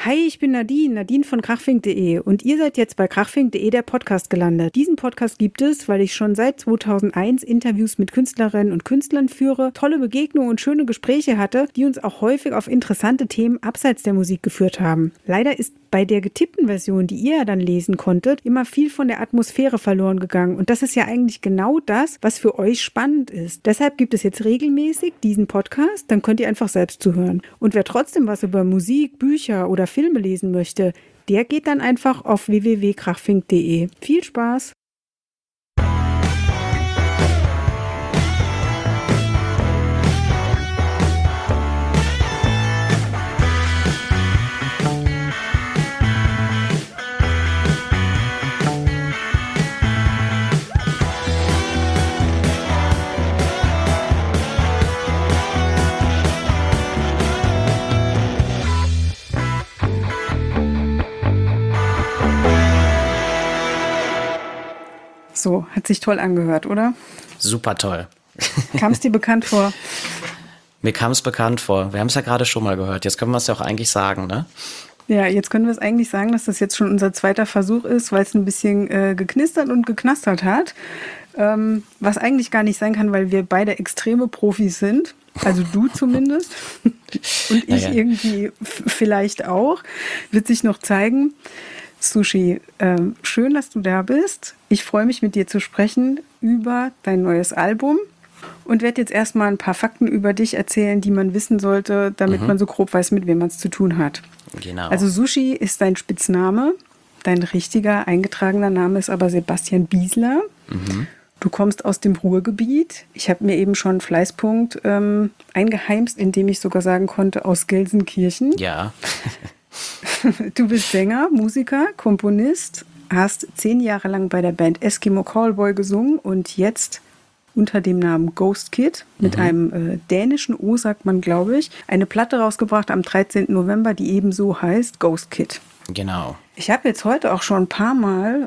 Hi, ich bin Nadine von krachfink.de und ihr seid jetzt bei krachfink.de, der Podcast, gelandet. Diesen Podcast gibt es, weil ich schon seit 2001 Interviews mit Künstlerinnen und Künstlern führe, tolle Begegnungen und schöne Gespräche hatte, die uns auch häufig auf interessante Themen abseits der Musik geführt haben. Leider ist bei der getippten Version, die ihr ja dann lesen konntet, immer viel von der Atmosphäre verloren gegangen. Und das ist ja eigentlich genau das, was für euch spannend ist. Deshalb gibt es jetzt regelmäßig diesen Podcast, dann könnt ihr einfach selbst zuhören. Und wer trotzdem was über Musik, Bücher oder Filme lesen möchte, der geht dann einfach auf www.krachfink.de. Viel Spaß! So, hat sich toll angehört, oder? Super toll. Kam es dir bekannt vor? Mir kam es bekannt vor. Wir haben es ja gerade schon mal gehört. Jetzt können wir es ja auch eigentlich sagen, ne? Ja, jetzt können wir es eigentlich sagen, dass das jetzt schon unser zweiter Versuch ist, weil es ein bisschen geknistert und geknastert hat. Was eigentlich gar nicht sein kann, weil wir beide extreme Profis sind. Also du zumindest. Und ich irgendwie vielleicht auch. Wird sich noch zeigen. Sushi, schön, dass du da bist. Ich freue mich, mit dir zu sprechen über dein neues Album und werde jetzt erstmal ein paar Fakten über dich erzählen, die man wissen sollte, damit man so grob weiß, mit wem man es zu tun hat. Genau. Also Sushi ist dein Spitzname. Dein richtiger, eingetragener Name ist aber Sebastian Biesler. Du kommst aus dem Ruhrgebiet. Ich habe mir eben schon einen Fleißpunkt eingeheimst, indem ich sogar sagen konnte, aus Gelsenkirchen. Ja. Du bist Sänger, Musiker, Komponist, hast 10 Jahre lang bei der Band Eskimo Callboy gesungen und jetzt unter dem Namen Ghost Kid mit einem dänischen O, sagt man, glaube ich, eine Platte rausgebracht am 13. November, die ebenso heißt Ghost Kid. Genau. Ich habe jetzt heute auch schon ein paar Mal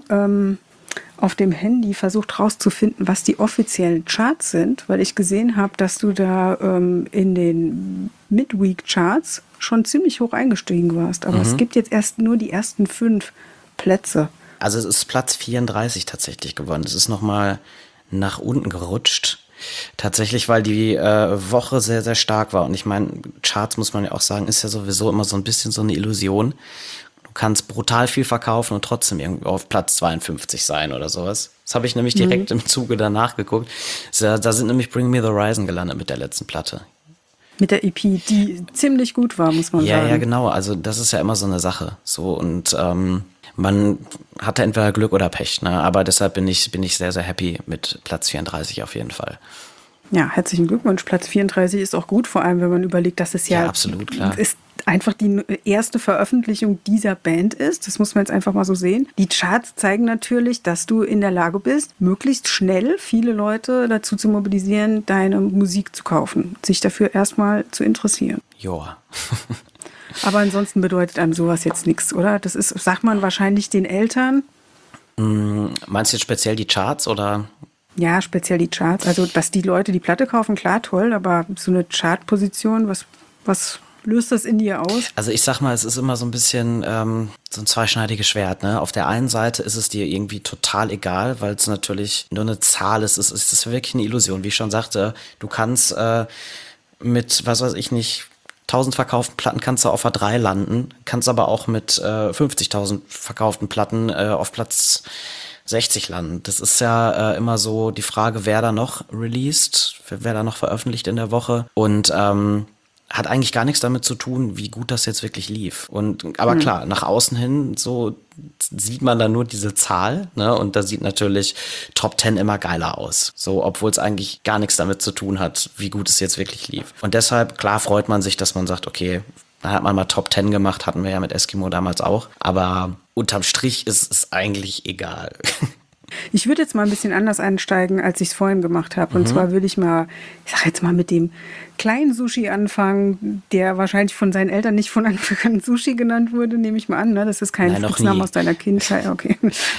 auf dem Handy versucht rauszufinden, was die offiziellen Charts sind, weil ich gesehen habe, dass du da in den Midweek-Charts schon ziemlich hoch eingestiegen warst. Aber es gibt jetzt erst nur die ersten 5 Plätze. Also es ist Platz 34 tatsächlich geworden. Es ist nochmal nach unten gerutscht. Tatsächlich, weil die Woche sehr, sehr stark war. Und ich meine, Charts, muss man ja auch sagen, ist ja sowieso immer so ein bisschen so eine Illusion. Du kannst brutal viel verkaufen und trotzdem irgendwo auf Platz 52 sein oder sowas. Das habe ich nämlich direkt im Zuge danach geguckt. Da sind nämlich Bring Me the Horizon gelandet mit der letzten Platte. Mit der EP, die ziemlich gut war, muss man sagen. Ja, genau. Also das ist ja immer so eine Sache. So, und man hatte entweder Glück oder Pech, ne? Aber deshalb bin ich sehr, sehr happy mit Platz 34 auf jeden Fall. Ja, herzlichen Glückwunsch. Platz 34 ist auch gut, vor allem wenn man überlegt, dass es ja absolut, klar. Ist einfach die erste Veröffentlichung dieser Band ist. Das muss man jetzt einfach mal so sehen. Die Charts zeigen natürlich, dass du in der Lage bist, möglichst schnell viele Leute dazu zu mobilisieren, deine Musik zu kaufen, sich dafür erstmal zu interessieren. Joa. Aber ansonsten bedeutet einem sowas jetzt nichts, oder? Das ist, sagt man wahrscheinlich den Eltern. Meinst du jetzt speziell die Charts oder? Ja, speziell die Charts. Also, dass die Leute die Platte kaufen, klar, toll, aber so eine Chartposition, was löst das in dir aus? Also ich sag mal, es ist immer so ein bisschen so ein zweischneidiges Schwert, ne? Auf der einen Seite ist es dir irgendwie total egal, weil es natürlich nur eine Zahl ist. Es ist wirklich eine Illusion. Wie ich schon sagte, du kannst mit, was weiß ich nicht, 1000 verkauften Platten kannst du auf A3 landen, kannst aber auch mit 50.000 verkauften Platten auf Platz 60 landen. Das ist ja immer so die Frage, wer da noch released, wer da noch veröffentlicht in der Woche. Und hat eigentlich gar nichts damit zu tun, wie gut das jetzt wirklich lief. Aber klar, nach außen hin so sieht man dann nur diese Zahl, ne? Und da sieht natürlich Top 10 immer geiler aus. So, obwohl es eigentlich gar nichts damit zu tun hat, wie gut es jetzt wirklich lief. Und deshalb, klar, freut man sich, dass man sagt, okay, da hat man mal Top 10 gemacht, hatten wir ja mit Eskimo damals auch. Aber unterm Strich ist es eigentlich egal. Ich würde jetzt mal ein bisschen anders einsteigen, als ich es vorhin gemacht habe. Und zwar würde ich sag jetzt mal mit dem kleinen Sushi anfangen, der wahrscheinlich von seinen Eltern nicht von Anfang an Sushi genannt wurde, nehme ich mal an. Ne? Das ist kein Spitzname aus deiner Kindheit. Okay.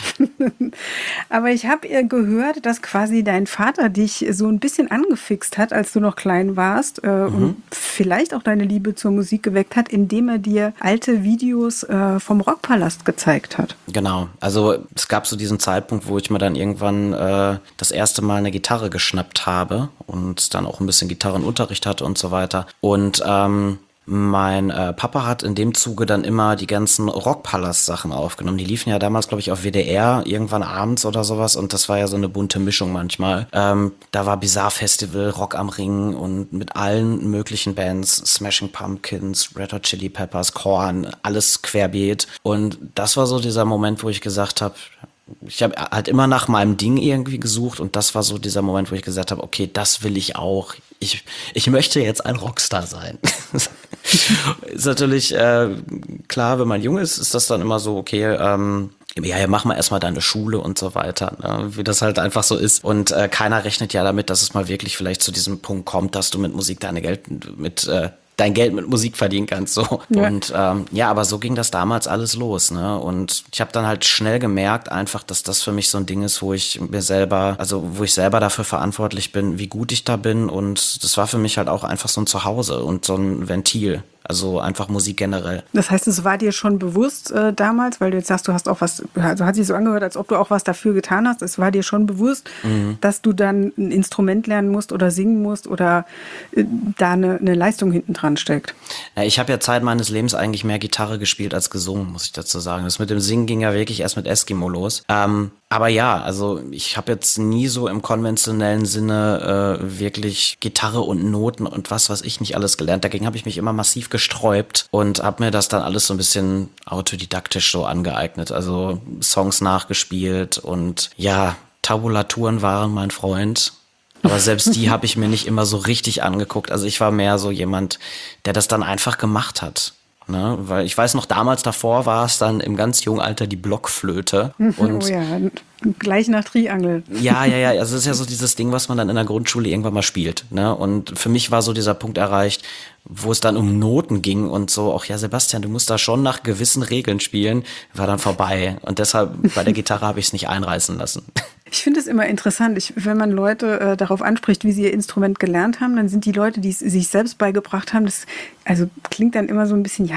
Aber ich habe gehört, dass quasi dein Vater dich so ein bisschen angefixt hat, als du noch klein warst und vielleicht auch deine Liebe zur Musik geweckt hat, indem er dir alte Videos vom Rockpalast gezeigt hat. Genau, also es gab so diesen Zeitpunkt, wo ich mir dann irgendwann das erste Mal eine Gitarre geschnappt habe und dann auch ein bisschen Gitarrenunterricht hatte und so weiter. Und mein Papa hat in dem Zuge dann immer die ganzen Rockpalast-Sachen aufgenommen. Die liefen ja damals, glaube ich, auf WDR, irgendwann abends oder sowas. Und das war ja so eine bunte Mischung manchmal. Da war Bizarre Festival, Rock am Ring und mit allen möglichen Bands, Smashing Pumpkins, Red Hot Chili Peppers, Korn, alles querbeet. Und das war so dieser Moment, wo ich gesagt habe, ich habe halt immer nach meinem Ding irgendwie gesucht und das war so dieser Moment, wo ich gesagt habe, okay, das will ich auch. Ich möchte jetzt ein Rockstar sein. Ist natürlich klar, wenn man jung ist das dann immer so, okay, ja, mach mal erstmal deine Schule und so weiter, ne? Wie das halt einfach so ist. Und keiner rechnet ja damit, dass es mal wirklich vielleicht zu diesem Punkt kommt, dass du mit Musik dein Geld mit Musik verdienen kannst, so. Ja. Und aber so ging das damals alles los, ne? Und ich habe dann halt schnell gemerkt einfach, dass das für mich so ein Ding ist, wo ich selber dafür verantwortlich bin, wie gut ich da bin. Und das war für mich halt auch einfach so ein Zuhause und so ein Ventil. Also einfach Musik generell. Das heißt, es war dir schon bewusst damals, weil du jetzt sagst, du hast auch was, also hat sich so angehört, als ob du auch was dafür getan hast. Es war dir schon bewusst, dass du dann ein Instrument lernen musst oder singen musst oder da eine Leistung hinten dran steckt. Ja, ich habe ja Zeit meines Lebens eigentlich mehr Gitarre gespielt als gesungen, muss ich dazu sagen. Das mit dem Singen ging ja wirklich erst mit Eskimo los. Aber ja, also ich habe jetzt nie so im konventionellen Sinne wirklich Gitarre und Noten und was weiß ich nicht alles gelernt. Dagegen habe ich mich immer massiv gesträubt und habe mir das dann alles so ein bisschen autodidaktisch so angeeignet. Also Songs nachgespielt und ja, Tabulaturen waren mein Freund. Aber selbst die habe ich mir nicht immer so richtig angeguckt. Also ich war mehr so jemand, der das dann einfach gemacht hat. Ne, weil ich weiß noch, damals davor war es dann im ganz jungen Alter die Blockflöte. Und oh ja, gleich nach Triangel. Ja, also es ist ja so dieses Ding, was man dann in der Grundschule irgendwann mal spielt. Ne? Und für mich war so dieser Punkt erreicht, wo es dann um Noten ging und so, auch ja, Sebastian, du musst da schon nach gewissen Regeln spielen, war dann vorbei. Und deshalb bei der Gitarre habe ich es nicht einreißen lassen. Ich finde es immer interessant, wenn man Leute darauf anspricht, wie sie ihr Instrument gelernt haben, dann sind die Leute, die es sich selbst beigebracht haben, das also klingt dann immer so ein bisschen,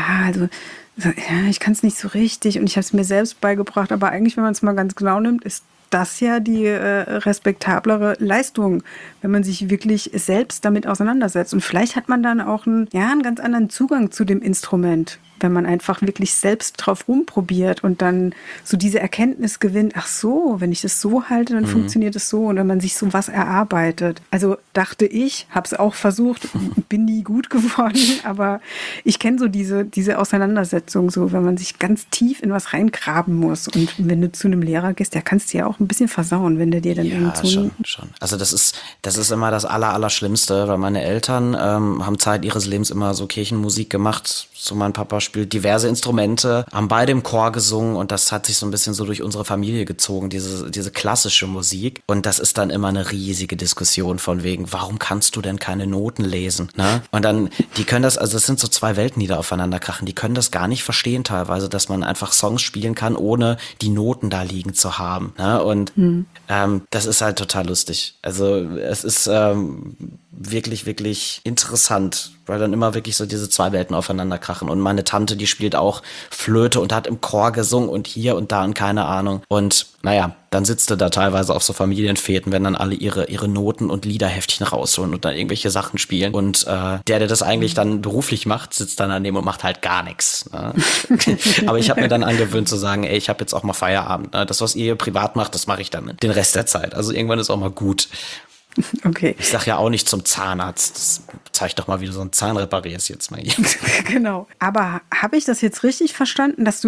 ich kann es nicht so richtig und ich habe es mir selbst beigebracht, aber eigentlich, wenn man es mal ganz genau nimmt, ist das ja die respektablere Leistung, wenn man sich wirklich selbst damit auseinandersetzt. Und vielleicht hat man dann auch einen ganz anderen Zugang zu dem Instrument, wenn man einfach wirklich selbst drauf rumprobiert und dann so diese Erkenntnis gewinnt, ach so, wenn ich das so halte, dann funktioniert es so und wenn man sich so was erarbeitet. Also dachte ich, habe es auch versucht, bin nie gut geworden, aber ich kenne so diese Auseinandersetzung, so wenn man sich ganz tief in was reingraben muss und wenn du zu einem Lehrer gehst, der kannst dir ja auch ein bisschen versauen, wenn der dir dann schon. Also das ist immer das Allerschlimmste, weil meine Eltern haben Zeit ihres Lebens immer so Kirchenmusik gemacht. So mein Papa spielt diverse Instrumente, haben beide im Chor gesungen und das hat sich so ein bisschen so durch unsere Familie gezogen, diese klassische Musik. Und das ist dann immer eine riesige Diskussion von wegen, warum kannst du denn keine Noten lesen? Ne? Und dann, die können das sind so zwei Welten, die da aufeinander krachen, die können das gar nicht verstehen teilweise, dass man einfach Songs spielen kann, ohne die Noten da liegen zu haben. Ne? Und das ist halt total lustig. Also es ist wirklich, wirklich interessant, weil dann immer wirklich so diese zwei Welten aufeinander krachen. Und meine Tante, die spielt auch Flöte und hat im Chor gesungen und hier und da und keine Ahnung. Und naja, dann sitzt du da teilweise auf so Familienfäden, wenn dann alle ihre Noten und Liederheftchen rausholen und dann irgendwelche Sachen spielen. Und der das eigentlich dann beruflich macht, sitzt dann daneben und macht halt gar nichts. Ne? Aber ich habe mir dann angewöhnt zu sagen, ey, ich habe jetzt auch mal Feierabend. Ne? Das, was ihr privat macht, das mache ich dann den Rest der Zeit. Also irgendwann ist auch mal gut. Okay. Ich sag ja auch nicht zum Zahnarzt, zeig doch mal, wie du so einen Zahn reparierst jetzt mal hier. Genau. Aber habe ich das jetzt richtig verstanden, dass du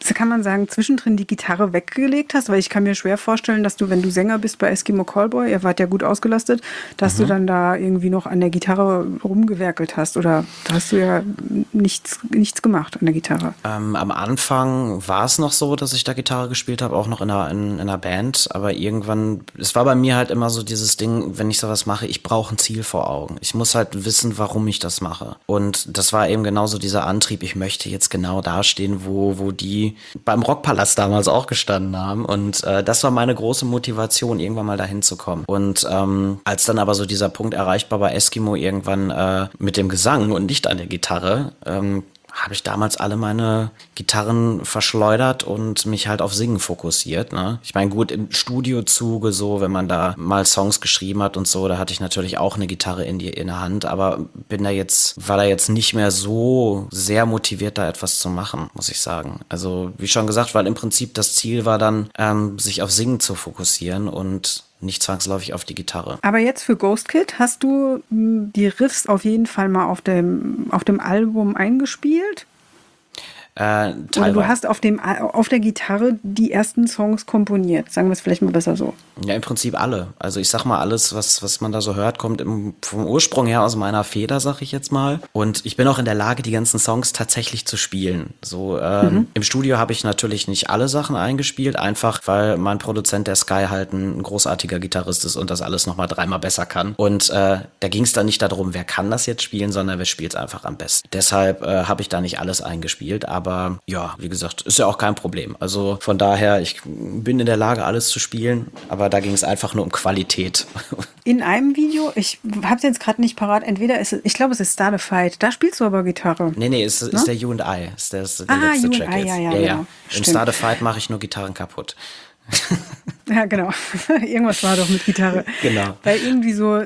kann man sagen, zwischendrin die Gitarre weggelegt hast? Weil ich kann mir schwer vorstellen, dass du, wenn du Sänger bist bei Eskimo Callboy, ihr wart ja gut ausgelastet, dass du dann da irgendwie noch an der Gitarre rumgewerkelt hast. Oder da hast du ja nichts gemacht an der Gitarre. Am Anfang war es noch so, dass ich da Gitarre gespielt habe, auch noch in einer Band. Aber irgendwann, es war bei mir halt immer so dieses Ding, wenn ich sowas mache, ich brauche ein Ziel vor Augen. Ich muss halt wissen, warum ich das mache. Und das war eben genauso dieser Antrieb, ich möchte jetzt genau dastehen, wo die beim Rockpalast damals auch gestanden haben. Und das war meine große Motivation, irgendwann mal dahin zu kommen. Und als dann aber so dieser Punkt erreichbar bei Eskimo irgendwann mit dem Gesang und nicht an der Gitarre, habe ich damals alle meine Gitarren verschleudert und mich halt auf Singen fokussiert. Ne? Ich meine, gut, im Studiozuge so, wenn man da mal Songs geschrieben hat und so, da hatte ich natürlich auch eine Gitarre in der Hand, aber war da jetzt nicht mehr so sehr motiviert, da etwas zu machen, muss ich sagen. Also, wie schon gesagt, weil im Prinzip das Ziel war dann, sich auf Singen zu fokussieren und nicht zwangsläufig auf die Gitarre. Aber jetzt für Ghost Kid hast du die Riffs auf jeden Fall mal auf dem Album eingespielt? Oder du hast auf der Gitarre die ersten Songs komponiert. Sagen wir es vielleicht mal besser so. Ja, im Prinzip alle. Also ich sag mal, alles, was man da so hört, kommt vom Ursprung her aus meiner Feder, sag ich jetzt mal. Und ich bin auch in der Lage, die ganzen Songs tatsächlich zu spielen. So im Studio habe ich natürlich nicht alle Sachen eingespielt, einfach weil mein Produzent, der Sky, halt ein großartiger Gitarrist ist und das alles nochmal 3-mal besser kann. Und da ging es dann nicht darum, wer kann das jetzt spielen, sondern wer spielt es einfach am besten. Deshalb habe ich da nicht alles eingespielt, aber ja, wie gesagt, ist ja auch kein Problem. Also von daher, ich bin in der Lage, alles zu spielen, aber da ging es einfach nur um Qualität. In einem Video, ich habe es jetzt gerade nicht parat, ich glaube, es ist Start a Fight, da spielst du aber Gitarre. Nee, ist der You and I, ist der letzte Track jetzt. Ja. Im Start a Fight mache ich nur Gitarren kaputt. Ja, genau. Irgendwas war doch mit Gitarre. Genau. Weil irgendwie so,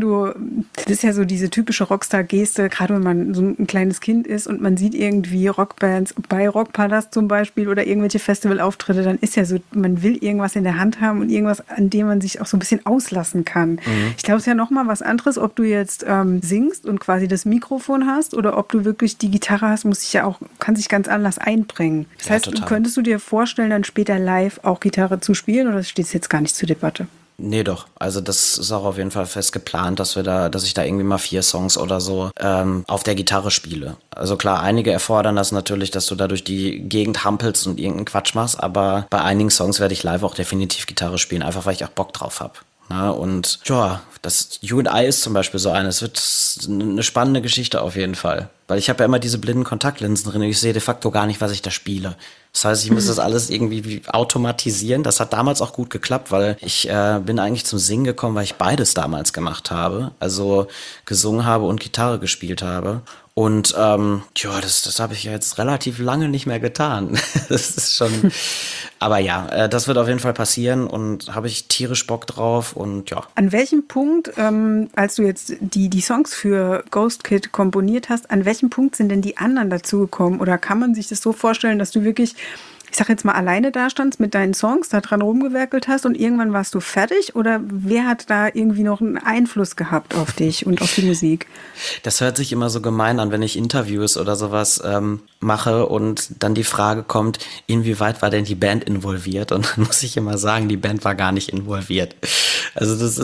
das ist ja so diese typische Rockstar-Geste, gerade wenn man so ein kleines Kind ist und man sieht irgendwie Rockbands bei Rockpalast zum Beispiel oder irgendwelche Festivalauftritte, dann ist ja so, man will irgendwas in der Hand haben und irgendwas, an dem man sich auch so ein bisschen auslassen kann. Ich glaube, es ist ja nochmal was anderes, ob du jetzt singst und quasi das Mikrofon hast oder ob du wirklich die Gitarre hast, kann sich ganz anders einbringen. Das heißt, total. Könntest du dir vorstellen, dann später live auch Gitarre zu spielen oder steht es jetzt gar nicht zur Debatte? Nee, doch. Also das ist auch auf jeden Fall fest geplant, dass ich da irgendwie mal 4 Songs oder so auf der Gitarre spiele. Also klar, einige erfordern das natürlich, dass du da durch die Gegend hampelst und irgendeinen Quatsch machst, aber bei einigen Songs werde ich live auch definitiv Gitarre spielen, einfach weil ich auch Bock drauf habe. Ja, und ja, das You and I ist zum Beispiel so eine. Es wird eine spannende Geschichte auf jeden Fall. Weil ich habe ja immer diese blinden Kontaktlinsen drin und ich sehe de facto gar nicht, was ich da spiele. Das heißt, ich muss das alles irgendwie automatisieren. Das hat damals auch gut geklappt, weil ich bin eigentlich zum Singen gekommen, weil ich beides damals gemacht habe. Also gesungen habe und Gitarre gespielt habe. Und das habe ich ja jetzt relativ lange nicht mehr getan. Das ist schon. Aber ja, das wird auf jeden Fall passieren und habe ich tierisch Bock drauf und ja. An welchem Punkt, als du jetzt die Songs für Ghost Kid komponiert hast, an welchem Punkt sind denn die anderen dazugekommen? Oder kann man sich das so vorstellen, dass du wirklich, ich sag jetzt mal, alleine da standst mit deinen Songs, da dran rumgewerkelt hast und irgendwann warst du fertig? Oder wer hat da irgendwie noch einen Einfluss gehabt auf dich und auf die Musik? Das hört sich immer so gemein an, wenn ich Interviews oder sowas mache und dann die Frage kommt, inwieweit war denn die Band involviert? Und dann muss ich immer sagen, die Band war gar nicht involviert. Also das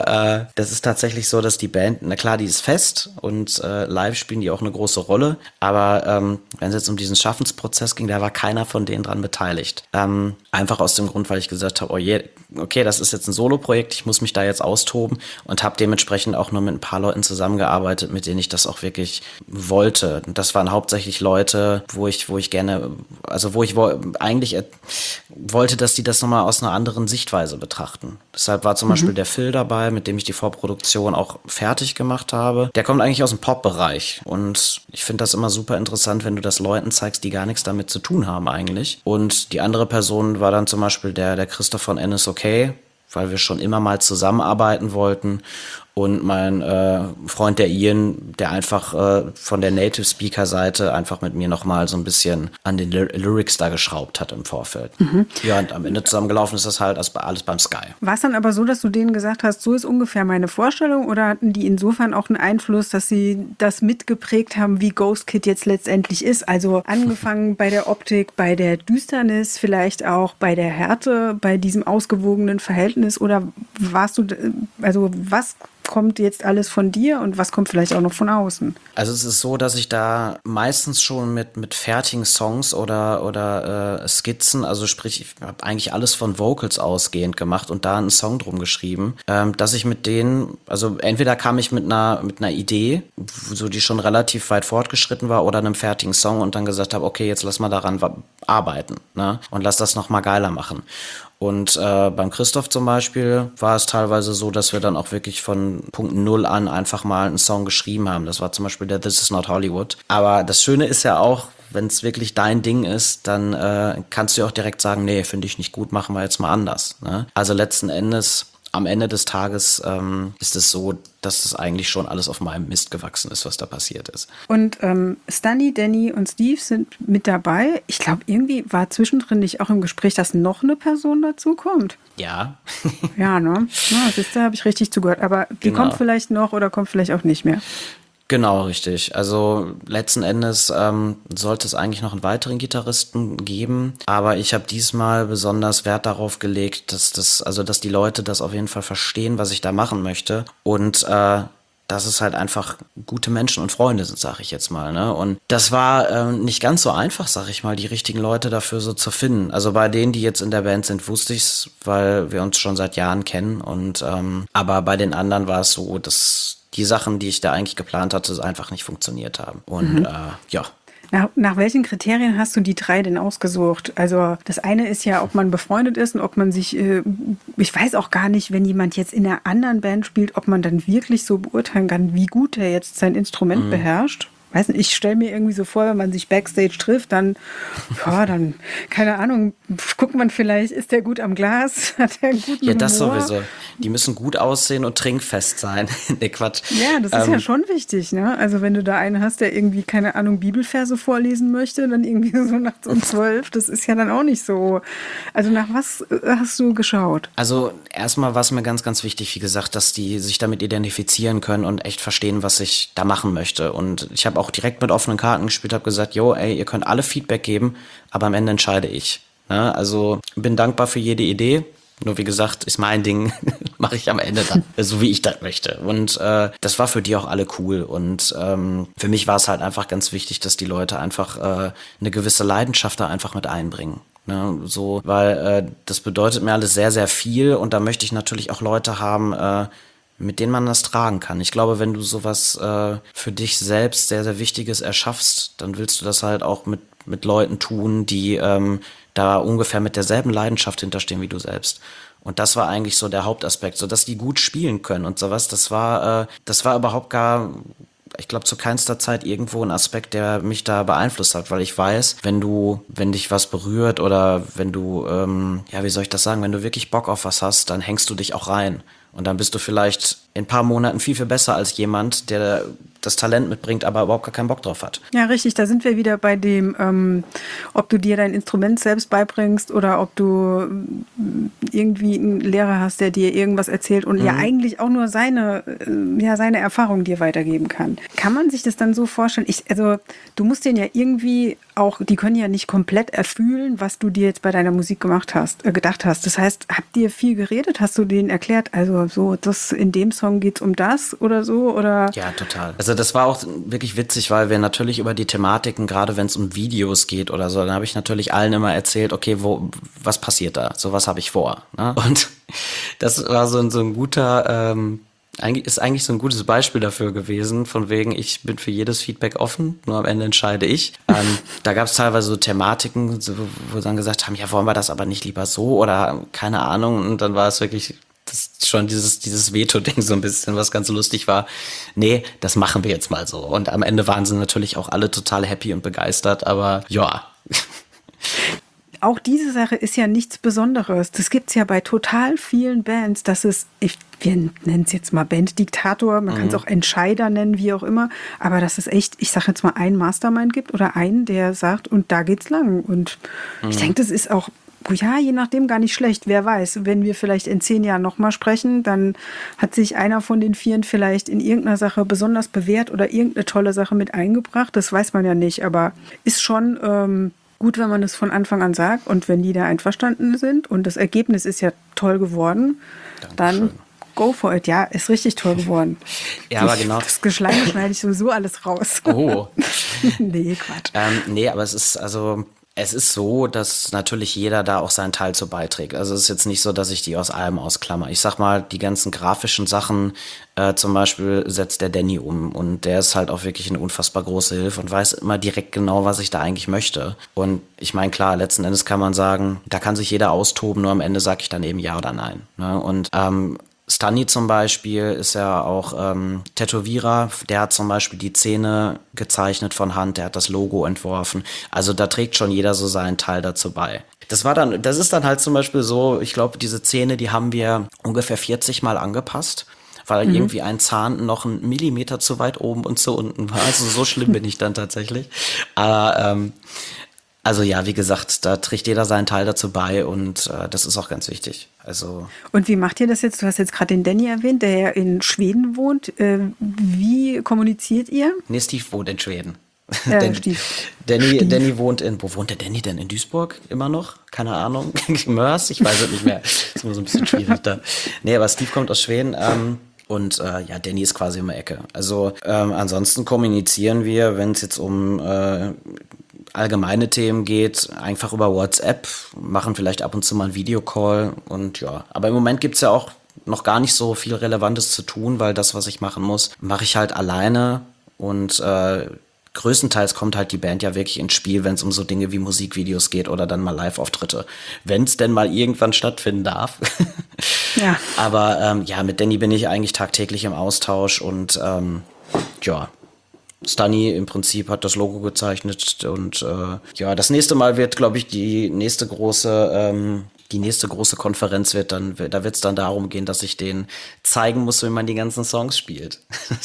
ist tatsächlich so, dass die Band, na klar, die ist fest und live spielen die auch eine große Rolle, aber wenn es jetzt um diesen Schaffensprozess ging, da war keiner von denen dran beteiligt. Einfach aus dem Grund, weil ich gesagt habe, oh je, okay, das ist jetzt ein Solo-Projekt, ich muss mich da jetzt austoben und habe dementsprechend auch nur mit ein paar Leuten zusammengearbeitet, mit denen ich das auch wirklich wollte. Und das waren hauptsächlich Leute, wo ich eigentlich wollte, dass die das nochmal aus einer anderen Sichtweise betrachten. Deshalb war zum Beispiel der Phil dabei, mit dem ich die Vorproduktion auch fertig gemacht habe. Der kommt eigentlich aus dem Pop-Bereich und ich finde das immer super interessant, wenn du das Leuten zeigst, die gar nichts damit zu tun haben eigentlich. Und die andere Person war dann zum Beispiel der Christoph von NSOK, weil wir schon immer mal zusammenarbeiten wollten. und mein Freund der Ian, der einfach von der Native Speaker Seite einfach mit mir nochmal so ein bisschen an den Lyrics da geschraubt hat im Vorfeld. Ja, und am Ende zusammengelaufen ist das halt alles beim Sky. War es dann aber so, dass du denen gesagt hast, so ist ungefähr meine Vorstellung, oder hatten die insofern auch einen Einfluss, dass sie das mitgeprägt haben, wie Ghost Kid jetzt letztendlich ist? Also angefangen bei der Optik, bei der Düsternis, vielleicht auch bei der Härte, bei diesem ausgewogenen Verhältnis, oder warst du, also was kommt jetzt alles von dir und was kommt vielleicht auch noch von außen? Also es ist so, dass ich da meistens schon mit fertigen Songs oder Skizzen, also sprich, ich habe eigentlich alles von Vocals ausgehend gemacht und da einen Song drum geschrieben, dass ich mit denen, also entweder kam ich mit einer Idee, so die schon relativ weit fortgeschritten war, oder einem fertigen Song und dann gesagt habe, okay, jetzt lass mal daran arbeiten, ne? Und lass das noch mal geiler machen. Und beim Christoph zum Beispiel war es teilweise so, dass wir dann auch wirklich von Punkt Null an einfach mal einen Song geschrieben haben. Das war zum Beispiel der This Is Not Hollywood. Aber das Schöne ist ja auch, wenn es wirklich dein Ding ist, dann kannst du ja auch direkt sagen, nee, finde ich nicht gut, machen wir jetzt mal anders. Ne? Also letzten Endes, am Ende des Tages ist es so, dass das eigentlich schon alles auf meinem Mist gewachsen ist, was da passiert ist. Und Stunny, Danny und Steve sind mit dabei. Ich glaube, irgendwie war zwischendrin nicht auch im Gespräch, dass noch eine Person dazu kommt. Ja. Ja, ne? Ja, da habe ich richtig zugehört. Aber die Genau. kommt vielleicht noch oder kommt vielleicht auch nicht mehr. Genau, richtig. Also letzten Endes sollte es eigentlich noch einen weiteren Gitarristen geben, aber ich habe diesmal besonders Wert darauf gelegt, dass die Leute das auf jeden Fall verstehen, was ich da machen möchte, und dass es halt einfach gute Menschen und Freunde sind, sag ich jetzt mal, ne? Und das war nicht ganz so einfach, sag ich mal, die richtigen Leute dafür so zu finden. Also bei denen, die jetzt in der Band sind, wusste ich's, weil wir uns schon seit Jahren kennen, und aber bei den anderen war es so, dass die Sachen, die ich da eigentlich geplant hatte, einfach nicht funktioniert haben. Und ja. Nach welchen Kriterien hast du die 3 denn ausgesucht? Also das eine ist ja, ob man befreundet ist und ob man sich, ich weiß auch gar nicht, wenn jemand jetzt in einer anderen Band spielt, ob man dann wirklich so beurteilen kann, wie gut er jetzt sein Instrument beherrscht. Weiß nicht, ich stelle mir irgendwie so vor, wenn man sich Backstage trifft, dann, keine Ahnung, guckt man vielleicht, ist der gut am Glas, hat er einen guten Humor? Ja, das sowieso. Die müssen gut aussehen und trinkfest sein. Nee, Quatsch. Ja, das ist ja schon wichtig, ne? Also wenn du da einen hast, der irgendwie, keine Ahnung, Bibelverse vorlesen möchte, dann irgendwie so nachts um 12, das ist ja dann auch nicht so. Also nach was hast du geschaut? Also erstmal war es mir ganz, ganz wichtig, wie gesagt, dass die sich damit identifizieren können und echt verstehen, was ich da machen möchte. Und ich habe auch direkt mit offenen Karten gespielt, habe gesagt, jo, ey, ihr könnt alle Feedback geben, aber am Ende entscheide ich. Ne? Also bin dankbar für jede Idee. Nur wie gesagt, ist mein Ding, mache ich am Ende dann, so wie ich das möchte. Und das war für die auch alle cool. Und für mich war es halt einfach ganz wichtig, dass die Leute einfach eine gewisse Leidenschaft da einfach mit einbringen. Ne? So, weil das bedeutet mir alles sehr, sehr viel. Und da möchte ich natürlich auch Leute haben, mit denen man das tragen kann. Ich glaube, wenn du sowas für dich selbst sehr, sehr Wichtiges erschaffst, dann willst du das halt auch mit Leuten tun, die da ungefähr mit derselben Leidenschaft hinterstehen wie du selbst. Und das war eigentlich so der Hauptaspekt, so dass die gut spielen können und sowas. Das war überhaupt gar, ich glaube, zu keinster Zeit irgendwo ein Aspekt, der mich da beeinflusst hat, weil ich weiß, wenn dich was berührt oder wenn du, wie soll ich das sagen, wenn du wirklich Bock auf was hast, dann hängst du dich auch rein. Und dann bist du vielleicht in ein paar Monaten viel, viel besser als jemand, der das Talent mitbringt, aber überhaupt gar keinen Bock drauf hat. Ja, richtig. Da sind wir wieder bei dem, ob du dir dein Instrument selbst beibringst oder ob du irgendwie einen Lehrer hast, der dir irgendwas erzählt und ja eigentlich auch nur seine Erfahrung dir weitergeben kann. Kann man sich das dann so vorstellen? Also du musst den ja irgendwie auch, die können ja nicht komplett erfühlen, was du dir jetzt bei deiner Musik gedacht hast. Das heißt, habt ihr viel geredet? Hast du denen erklärt, also so, das in dem Song geht's um das oder so? Oder? Ja, total. Also das war auch wirklich witzig, weil wir natürlich über die Thematiken, gerade wenn es um Videos geht oder so, dann habe ich natürlich allen immer erzählt, okay, was passiert da? So was habe ich vor. Ne? Und das war so ein guter, ist eigentlich so ein gutes Beispiel dafür gewesen, von wegen, ich bin für jedes Feedback offen, nur am Ende entscheide ich. Da gab es teilweise so Thematiken, wo dann gesagt haben, ja, wollen wir das aber nicht lieber so oder keine Ahnung. Und dann war es wirklich das schon dieses Veto-Ding so ein bisschen, was ganz lustig war. Nee, das machen wir jetzt mal so. Und am Ende waren sie natürlich auch alle total happy und begeistert, aber ja. auch diese Sache ist ja nichts Besonderes. Das gibt es ja bei total vielen Bands, dass wir nennen es jetzt mal Banddiktator, man kann es auch Entscheider nennen, wie auch immer, aber dass es echt, ich sage jetzt mal, einen Mastermind gibt oder einen, der sagt, und da geht's lang. Und ich denke, das ist auch, ja, je nachdem gar nicht schlecht. Wer weiß, wenn wir vielleicht in 10 Jahren nochmal sprechen, dann hat sich einer von den Vieren vielleicht in irgendeiner Sache besonders bewährt oder irgendeine tolle Sache mit eingebracht. Das weiß man ja nicht, aber ist schon gut, wenn man das von Anfang an sagt und wenn die da einverstanden sind und das Ergebnis ist ja toll geworden, dann go for it. Ja, ist richtig toll geworden. Ja, aber genau. Das Geschleime schneide ich sowieso alles raus. Oh. Nee, Quatsch. Nee, aber es ist so, dass natürlich jeder da auch seinen Teil zu beiträgt. Also es ist jetzt nicht so, dass ich die aus allem ausklammer. Ich sag mal, die ganzen grafischen Sachen, zum Beispiel setzt der Danny um und der ist halt auch wirklich eine unfassbar große Hilfe und weiß immer direkt genau, was ich da eigentlich möchte. Und ich meine, klar, letzten Endes kann man sagen, da kann sich jeder austoben, nur am Ende sage ich dann eben ja oder nein. Ne? Und Stunny zum Beispiel ist ja auch Tätowierer, der hat zum Beispiel die Zähne gezeichnet von Hand, der hat das Logo entworfen. Also da trägt schon jeder so seinen Teil dazu bei. Das ist dann halt zum Beispiel so, ich glaube, diese Zähne, die haben wir ungefähr 40 Mal angepasst, weil irgendwie ein Zahn noch 1 Millimeter zu weit oben und zu unten war. Also so schlimm bin ich dann tatsächlich. Aber also ja, wie gesagt, da trägt jeder seinen Teil dazu bei und das ist auch ganz wichtig. Also Und wie macht ihr das jetzt? Du hast jetzt gerade den Danny erwähnt, der ja in Schweden wohnt. Wie kommuniziert ihr? nee, Steve wohnt in Schweden. Steve. Danny wohnt wo wohnt der Danny denn? In Duisburg immer noch? Keine Ahnung. Mörs? Ich weiß es nicht mehr. Ist immer so ein bisschen schwierig da. Nee, aber Steve kommt aus Schweden. Und ja, Danny ist quasi um die Ecke. Also ansonsten kommunizieren wir, wenn es jetzt um allgemeine Themen geht, einfach über WhatsApp, machen vielleicht ab und zu mal einen Videocall und ja. Aber im Moment gibt's ja auch noch gar nicht so viel Relevantes zu tun, weil das, was ich machen muss, mache ich halt alleine und größtenteils kommt halt die Band ja wirklich ins Spiel, wenn es um so Dinge wie Musikvideos geht oder dann mal Live-Auftritte. Wenn es denn mal irgendwann stattfinden darf. Ja. Aber ja, mit Danny bin ich eigentlich tagtäglich im Austausch und ja, Stunny im Prinzip hat das Logo gezeichnet und ja, das nächste Mal wird, glaube ich, die nächste große Konferenz da wird es dann darum gehen, dass ich denen zeigen muss, wie man die ganzen Songs spielt.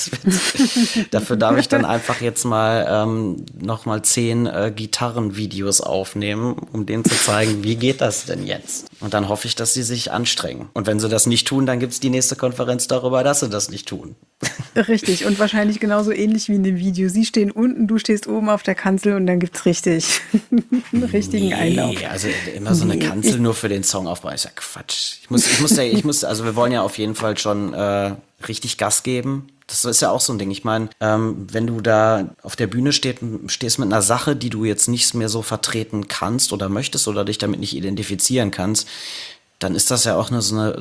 Dafür darf ich dann einfach jetzt mal nochmal 10 Gitarrenvideos aufnehmen, um denen zu zeigen, wie geht das denn jetzt? Und dann hoffe ich, dass sie sich anstrengen. Und wenn sie das nicht tun, dann gibt es die nächste Konferenz darüber, dass sie das nicht tun. Richtig, und wahrscheinlich genauso ähnlich wie in dem Video. Sie stehen unten, du stehst oben auf der Kanzel und dann gibt's einen richtigen Einlauf. Also immer so eine Kanzel nur für den Songaufbau ist ja Quatsch. Also wir wollen ja auf jeden Fall schon richtig Gas geben. Das ist ja auch so ein Ding. Ich meine, wenn du da auf der Bühne stehst mit einer Sache, die du jetzt nicht mehr so vertreten kannst oder möchtest oder dich damit nicht identifizieren kannst, dann ist das ja auch so eine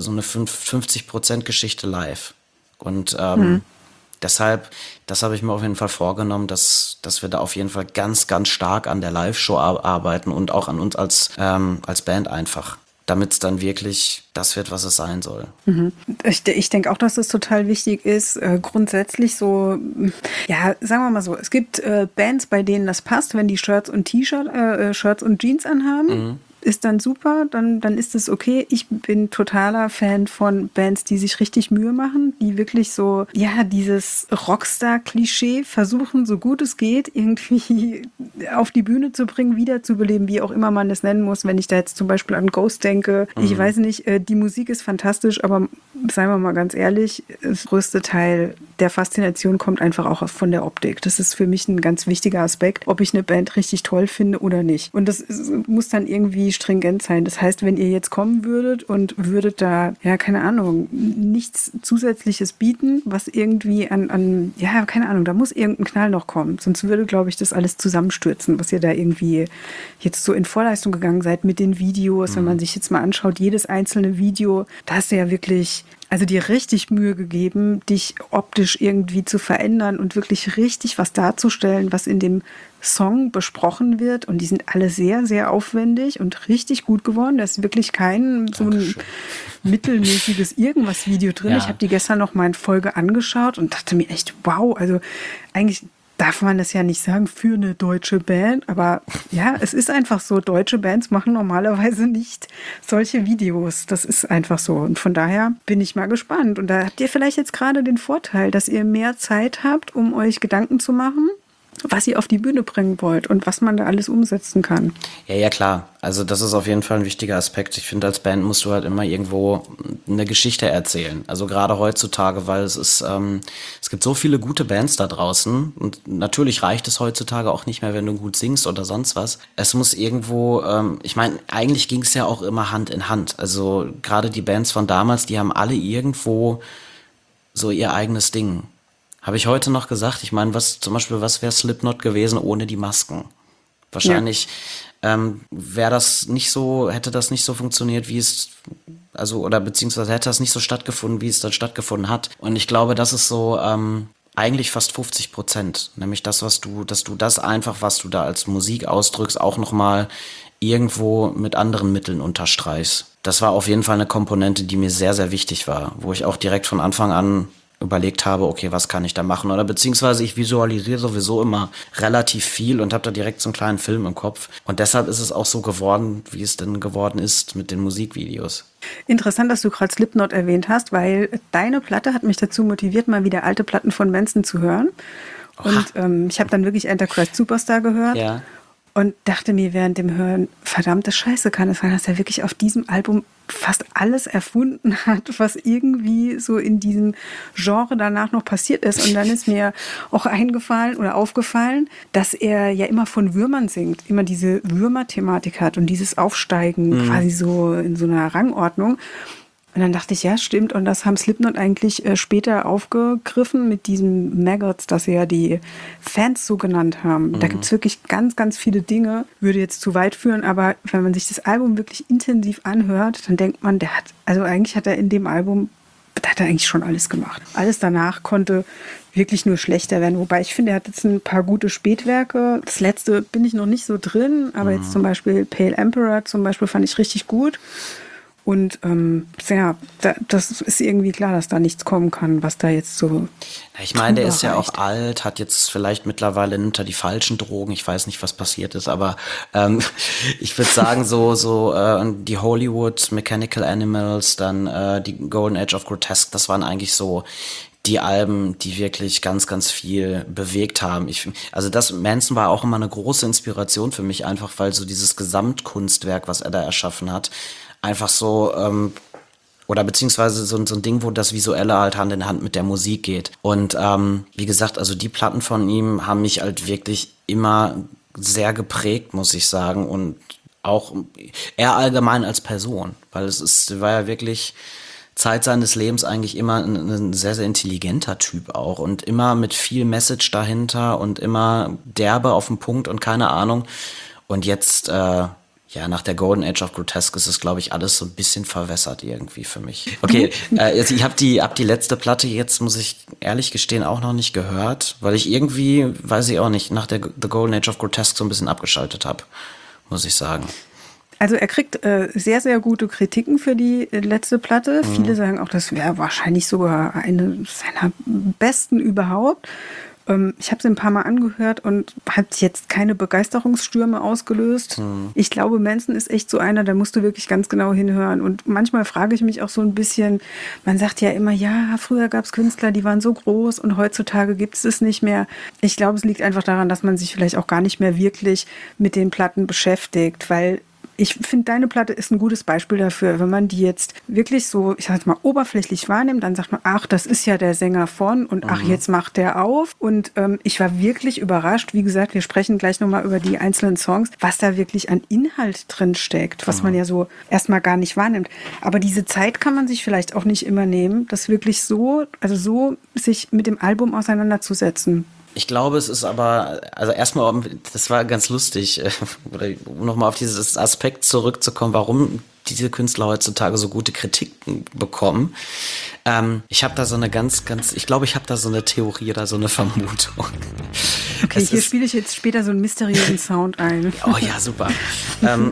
50% Geschichte live. Und deshalb, das habe ich mir auf jeden Fall vorgenommen, dass wir da auf jeden Fall ganz, ganz stark an der Live-Show arbeiten und auch an uns als Band einfach, damit es dann wirklich das wird, was es sein soll. Ich denke auch, dass das total wichtig ist. Grundsätzlich so, ja, sagen wir mal so, es gibt Bands, bei denen das passt, wenn die Shirts und Shirts und Jeans anhaben. Ist dann super, dann ist es okay. Ich bin totaler Fan von Bands, die sich richtig Mühe machen, die wirklich so, ja, dieses Rockstar-Klischee versuchen, so gut es geht, irgendwie auf die Bühne zu bringen, wiederzubeleben, wie auch immer man es nennen muss. Wenn ich da jetzt zum Beispiel an Ghost denke, ich weiß nicht, die Musik ist fantastisch, aber seien wir mal ganz ehrlich, das größte Teil der Faszination kommt einfach auch von der Optik. Das ist für mich ein ganz wichtiger Aspekt, ob ich eine Band richtig toll finde oder nicht. Und das muss dann irgendwie stringent sein. Das heißt, wenn ihr jetzt kommen würdet und würdet da, ja, keine Ahnung, nichts Zusätzliches bieten, was irgendwie ja, keine Ahnung, da muss irgendein Knall noch kommen. Sonst würde, glaube ich, das alles zusammenstürzen, was ihr da irgendwie jetzt so in Vorleistung gegangen seid mit den Videos. Wenn man sich jetzt mal anschaut, jedes einzelne Video, da hast du ja wirklich dir richtig Mühe gegeben, dich optisch irgendwie zu verändern und wirklich richtig was darzustellen, was in dem Song besprochen wird. Und die sind alle sehr, sehr aufwendig und richtig gut geworden. Da ist wirklich kein so ein mittelmäßiges Irgendwas-Video drin. Ja. Ich habe die gestern noch mal in Folge angeschaut und dachte mir echt, wow, also eigentlich darf man das ja nicht sagen für eine deutsche Band, aber ja, es ist einfach so, deutsche Bands machen normalerweise nicht solche Videos. Das ist einfach so. Und von daher bin ich mal gespannt. Und da habt ihr vielleicht jetzt gerade den Vorteil, dass ihr mehr Zeit habt, um euch Gedanken zu machen, was ihr auf die Bühne bringen wollt und was man da alles umsetzen kann. Ja, klar. Also das ist auf jeden Fall ein wichtiger Aspekt. Ich finde, als Band musst du halt immer irgendwo eine Geschichte erzählen. Also gerade heutzutage, weil es gibt so viele gute Bands da draußen und natürlich reicht es heutzutage auch nicht mehr, wenn du gut singst oder sonst was. Es muss irgendwo, ich meine, eigentlich ging es ja auch immer Hand in Hand. Also gerade die Bands von damals, die haben alle irgendwo so ihr eigenes Ding. Habe ich heute noch gesagt, ich meine, was wäre Slipknot gewesen ohne die Masken? Wahrscheinlich hätte das nicht so funktioniert, beziehungsweise hätte das nicht so stattgefunden, wie es dann stattgefunden hat. Und ich glaube, das ist so eigentlich fast 50%, nämlich dass du das einfach, was du da als Musik ausdrückst, auch nochmal irgendwo mit anderen Mitteln unterstreichst. Das war auf jeden Fall eine Komponente, die mir sehr, sehr wichtig war, wo ich auch direkt von Anfang an überlegt habe, okay, was kann ich da machen? Oder beziehungsweise ich visualisiere sowieso immer relativ viel und habe da direkt so einen kleinen Film im Kopf. Und deshalb ist es auch so geworden, wie es denn geworden ist mit den Musikvideos. Interessant, dass du gerade Slipknot erwähnt hast, weil deine Platte hat mich dazu motiviert, mal wieder alte Platten von Manson zu hören. Und ich habe dann wirklich Antichrist Superstar gehört. Ja. Und dachte mir während dem Hören, verdammte Scheiße, kann es sein, dass er wirklich auf diesem Album fast alles erfunden hat, was irgendwie so in diesem Genre danach noch passiert ist. Und dann ist mir auch aufgefallen, dass er ja immer von Würmern singt, immer diese Würmer-Thematik hat und dieses Aufsteigen quasi so in so einer Rangordnung. Und dann dachte ich, ja, stimmt. Und das haben Slipknot eigentlich später aufgegriffen mit diesen Maggots, dass sie ja die Fans so genannt haben. Da gibt es wirklich ganz, ganz viele Dinge. Würde jetzt zu weit führen, aber wenn man sich das Album wirklich intensiv anhört, dann denkt man, eigentlich hat er in dem Album, da hat er eigentlich schon alles gemacht. Alles danach konnte wirklich nur schlechter werden. Wobei ich finde, er hat jetzt ein paar gute Spätwerke. Das letzte bin ich noch nicht so drin, aber jetzt zum Beispiel Pale Emperor zum Beispiel fand ich richtig gut. Und das ist irgendwie klar, dass da nichts kommen kann, was da jetzt so. Ich meine, der ist ja auch alt, hat jetzt vielleicht mittlerweile nimmt er die falschen Drogen. Ich weiß nicht, was passiert ist, aber ich würde sagen, die Hollywood, Mechanical Animals, dann die Golden Age of Grotesque, das waren eigentlich so die Alben, die wirklich ganz, ganz viel bewegt haben. Manson war auch immer eine große Inspiration für mich, einfach weil so dieses Gesamtkunstwerk, was er da erschaffen hat, einfach so, oder beziehungsweise so ein Ding, wo das Visuelle halt Hand in Hand mit der Musik geht. Und wie gesagt, also die Platten von ihm haben mich halt wirklich immer sehr geprägt, muss ich sagen. Und auch eher allgemein als Person, weil war ja wirklich Zeit seines Lebens eigentlich immer ein sehr, sehr intelligenter Typ auch und immer mit viel Message dahinter und immer derbe auf den Punkt und keine Ahnung. Und jetzt, nach der Golden Age of Grotesque ist es, glaube ich, alles so ein bisschen verwässert irgendwie für mich. Okay, jetzt, ich hab die letzte Platte jetzt, muss ich ehrlich gestehen, auch noch nicht gehört, weil ich irgendwie, weiß ich auch nicht, nach der The Golden Age of Grotesque so ein bisschen abgeschaltet habe, muss ich sagen. Also er kriegt sehr, sehr gute Kritiken für die letzte Platte. Viele sagen auch, das wäre wahrscheinlich sogar eine seiner besten überhaupt. Ich habe sie ein paar Mal angehört und hat jetzt keine Begeisterungsstürme ausgelöst. Ich glaube, Manson ist echt so einer, da musst du wirklich ganz genau hinhören. Und manchmal frage ich mich auch so ein bisschen, man sagt ja immer, ja, früher gab es Künstler, die waren so groß und heutzutage gibt es es nicht mehr. Ich glaube, es liegt einfach daran, dass man sich vielleicht auch gar nicht mehr wirklich mit den Platten beschäftigt, weil ich finde, deine Platte ist ein gutes Beispiel dafür. Wenn man die jetzt wirklich so, ich sag jetzt mal, oberflächlich wahrnimmt, dann sagt man, ach, das ist ja der Sänger von und ach, jetzt macht der auf. Und ich war wirklich überrascht. Wie gesagt, wir sprechen gleich nochmal über die einzelnen Songs, was da wirklich an Inhalt drin steckt, was man ja so erstmal gar nicht wahrnimmt. Aber diese Zeit kann man sich vielleicht auch nicht immer nehmen, das wirklich so sich mit dem Album auseinanderzusetzen. Ich glaube, es ist aber, also erstmal, das war ganz lustig, um nochmal auf dieses Aspekt zurückzukommen, warum diese Künstler heutzutage so gute Kritiken bekommen. Ich habe da so eine ich glaube, ich habe da so eine Theorie oder so eine Vermutung. Okay, hier spiele ich jetzt später so einen mysteriösen Sound ein. Oh ja, super.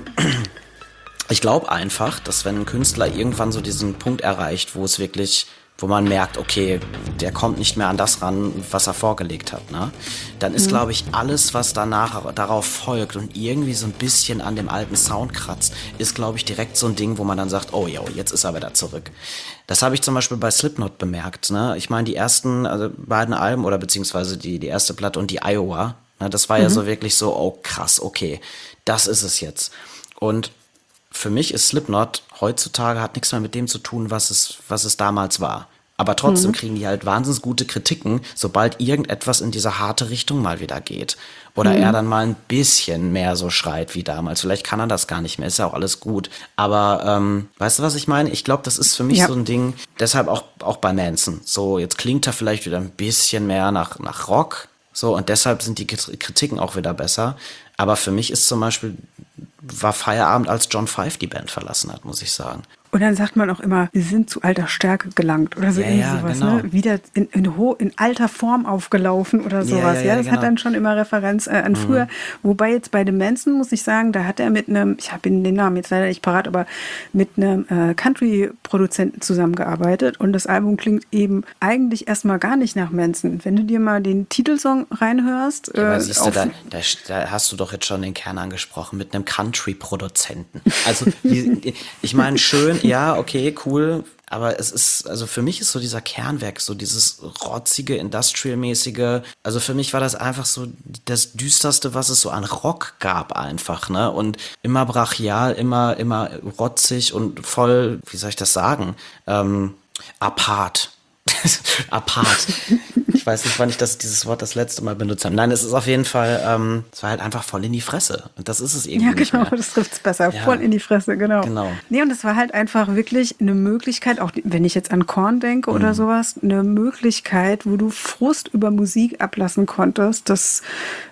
Ich glaube einfach, dass wenn ein Künstler irgendwann so diesen Punkt erreicht, wo es wirklich wo man merkt, okay, der kommt nicht mehr an das ran, was er vorgelegt hat, ne? Dann ist, glaube ich, alles, was danach darauf folgt und irgendwie so ein bisschen an dem alten Sound kratzt, ist, glaube ich, direkt so ein Ding, wo man dann sagt, oh, yo, jetzt ist er wieder zurück. Das habe ich zum Beispiel bei Slipknot bemerkt, ne? Ich meine, die ersten beiden Alben oder beziehungsweise die erste Platte und die Iowa, ne, das war ja so wirklich so, oh krass, okay, das ist es jetzt. Und für mich ist Slipknot heutzutage hat nichts mehr mit dem zu tun, was es damals war. Aber trotzdem kriegen die halt wahnsinnig gute Kritiken, sobald irgendetwas in diese harte Richtung mal wieder geht. Oder er dann mal ein bisschen mehr so schreit wie damals. Vielleicht kann er das gar nicht mehr, ist ja auch alles gut. Aber weißt du, was ich meine? Ich glaube, das ist für mich so ein Ding, deshalb auch bei Manson. So, jetzt klingt er vielleicht wieder ein bisschen mehr nach Rock. So, und deshalb sind die Kritiken auch wieder besser. Aber für mich ist zum Beispiel, war Feierabend, als John Five die Band verlassen hat, muss ich sagen. Und dann sagt man auch immer, wir sind zu alter Stärke gelangt oder so irgendwie sowas, genau. ne? Wieder in alter Form aufgelaufen oder sowas. Ja, das genau. hat dann schon immer Referenz an früher. Wobei jetzt bei dem Manson, muss ich sagen, da hat er mit einem, ich habe den Namen jetzt leider nicht parat, aber mit einem Country-Produzenten zusammengearbeitet. Und das Album klingt eben eigentlich erstmal gar nicht nach Manson. Wenn du dir mal den Titelsong reinhörst. Ja, aber siehst du, da hast du doch jetzt schon den Kern angesprochen, mit einem Country-Produzenten. Also, ich meine, schön, ja, okay, cool, aber es ist, also für mich ist so dieser Kernwerk, so dieses rotzige, industrial-mäßige, also für mich war das einfach so das Düsterste, was es so an Rock gab einfach, ne, und immer brachial, immer rotzig und voll, wie soll ich das sagen, apart. Apart. Ich weiß nicht, wann ich dieses Wort das letzte Mal benutzt habe. Nein, es ist auf jeden Fall, es war halt einfach voll in die Fresse. Und das ist es irgendwie nicht mehr. Das trifft es besser. Ja. Voll in die Fresse, genau. Nee, und es war halt einfach wirklich eine Möglichkeit, auch wenn ich jetzt an Korn denke oder sowas, eine Möglichkeit, wo du Frust über Musik ablassen konntest, das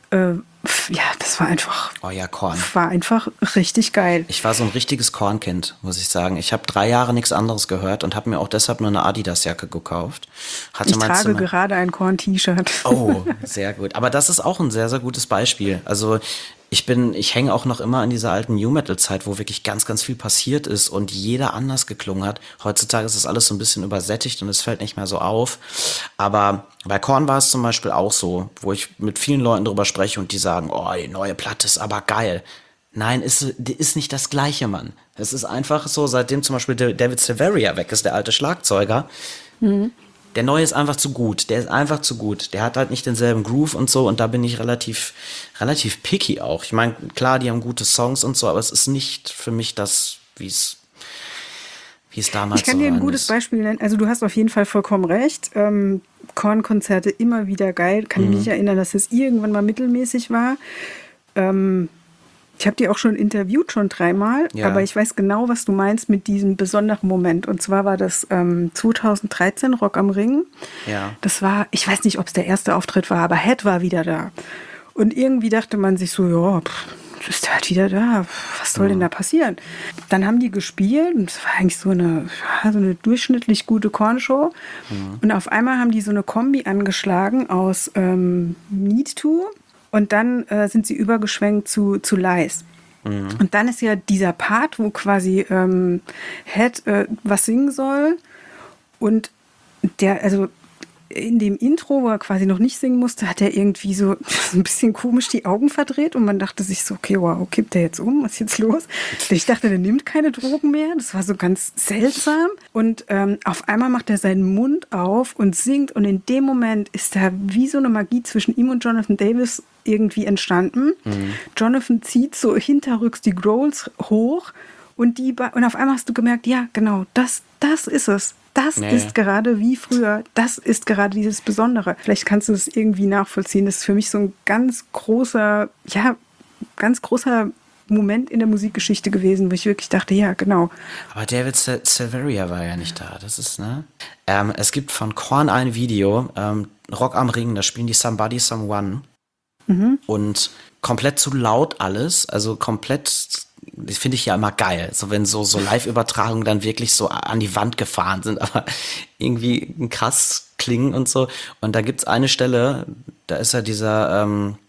war einfach. Oh ja, Korn. War einfach richtig geil. Ich war so ein richtiges Kornkind, muss ich sagen. Ich habe 3 Jahre nichts anderes gehört und habe mir auch deshalb nur eine Adidas-Jacke gekauft. Ich trage gerade ein Korn-T-Shirt. Oh, sehr gut. Aber das ist auch ein sehr, sehr gutes Beispiel. Also ich hänge auch noch immer an dieser alten New-Metal-Zeit, wo wirklich ganz, ganz viel passiert ist und jeder anders geklungen hat. Heutzutage ist das alles so ein bisschen übersättigt und es fällt nicht mehr so auf. Aber bei Korn war es zum Beispiel auch so, wo ich mit vielen Leuten drüber spreche und die sagen, oh, die neue Platte ist aber geil. Nein, ist nicht das Gleiche, Mann. Es ist einfach so, seitdem zum Beispiel David Silveria weg ist, der alte Schlagzeuger, der neue ist einfach zu gut. Der ist einfach zu gut. Der hat halt nicht denselben Groove und so. Und da bin ich relativ picky auch. Ich meine, klar, die haben gute Songs und so, aber es ist nicht für mich das, wie es damals war. Ich kann dir ein gutes Beispiel nennen. Also du hast auf jeden Fall vollkommen recht. Korn-Konzerte immer wieder geil. Kann ich mich nicht erinnern, dass es irgendwann mal mittelmäßig war. Ich habe die auch schon interviewt, schon 3-mal, aber ich weiß genau, was du meinst mit diesem besonderen Moment. Und zwar war das 2013 Rock am Ring. Ja. Das war, ich weiß nicht, ob es der erste Auftritt war, aber Head war wieder da. Und irgendwie dachte man sich so, ja, ist der halt wieder da, was soll denn da passieren? Dann haben die gespielt und es war eigentlich so eine durchschnittlich gute Kornshow. Und auf einmal haben die so eine Kombi angeschlagen aus Need To. Und dann sind sie übergeschwenkt zu Lies. Und dann ist ja dieser Part, wo quasi Head was singen soll. Und also in dem Intro, wo er quasi noch nicht singen musste, hat er irgendwie so ein bisschen komisch die Augen verdreht. Und man dachte sich so, okay, wow, kippt der jetzt um? Was ist jetzt los? Ich dachte, der nimmt keine Drogen mehr. Das war so ganz seltsam. Und auf einmal macht er seinen Mund auf und singt. Und in dem Moment ist da wie so eine Magie zwischen ihm und Jonathan Davis irgendwie entstanden. Jonathan zieht so hinterrücks die Growls hoch und auf einmal hast du gemerkt, ja, genau, das ist es. Das ist gerade wie früher. Das ist gerade dieses Besondere. Vielleicht kannst du es irgendwie nachvollziehen. Das ist für mich so ein ganz großer Moment in der Musikgeschichte gewesen, wo ich wirklich dachte, ja, genau. Aber David Silveria war ja nicht da. Das ist, ne? Es gibt von Korn ein Video, Rock am Ring, da spielen die Somebody Someone. Und komplett zu laut alles, also komplett, das finde ich ja immer geil, so wenn so Live-Übertragungen dann wirklich so an die Wand gefahren sind, aber irgendwie krass klingen und so. Und da gibt's eine Stelle, da ist ja dieser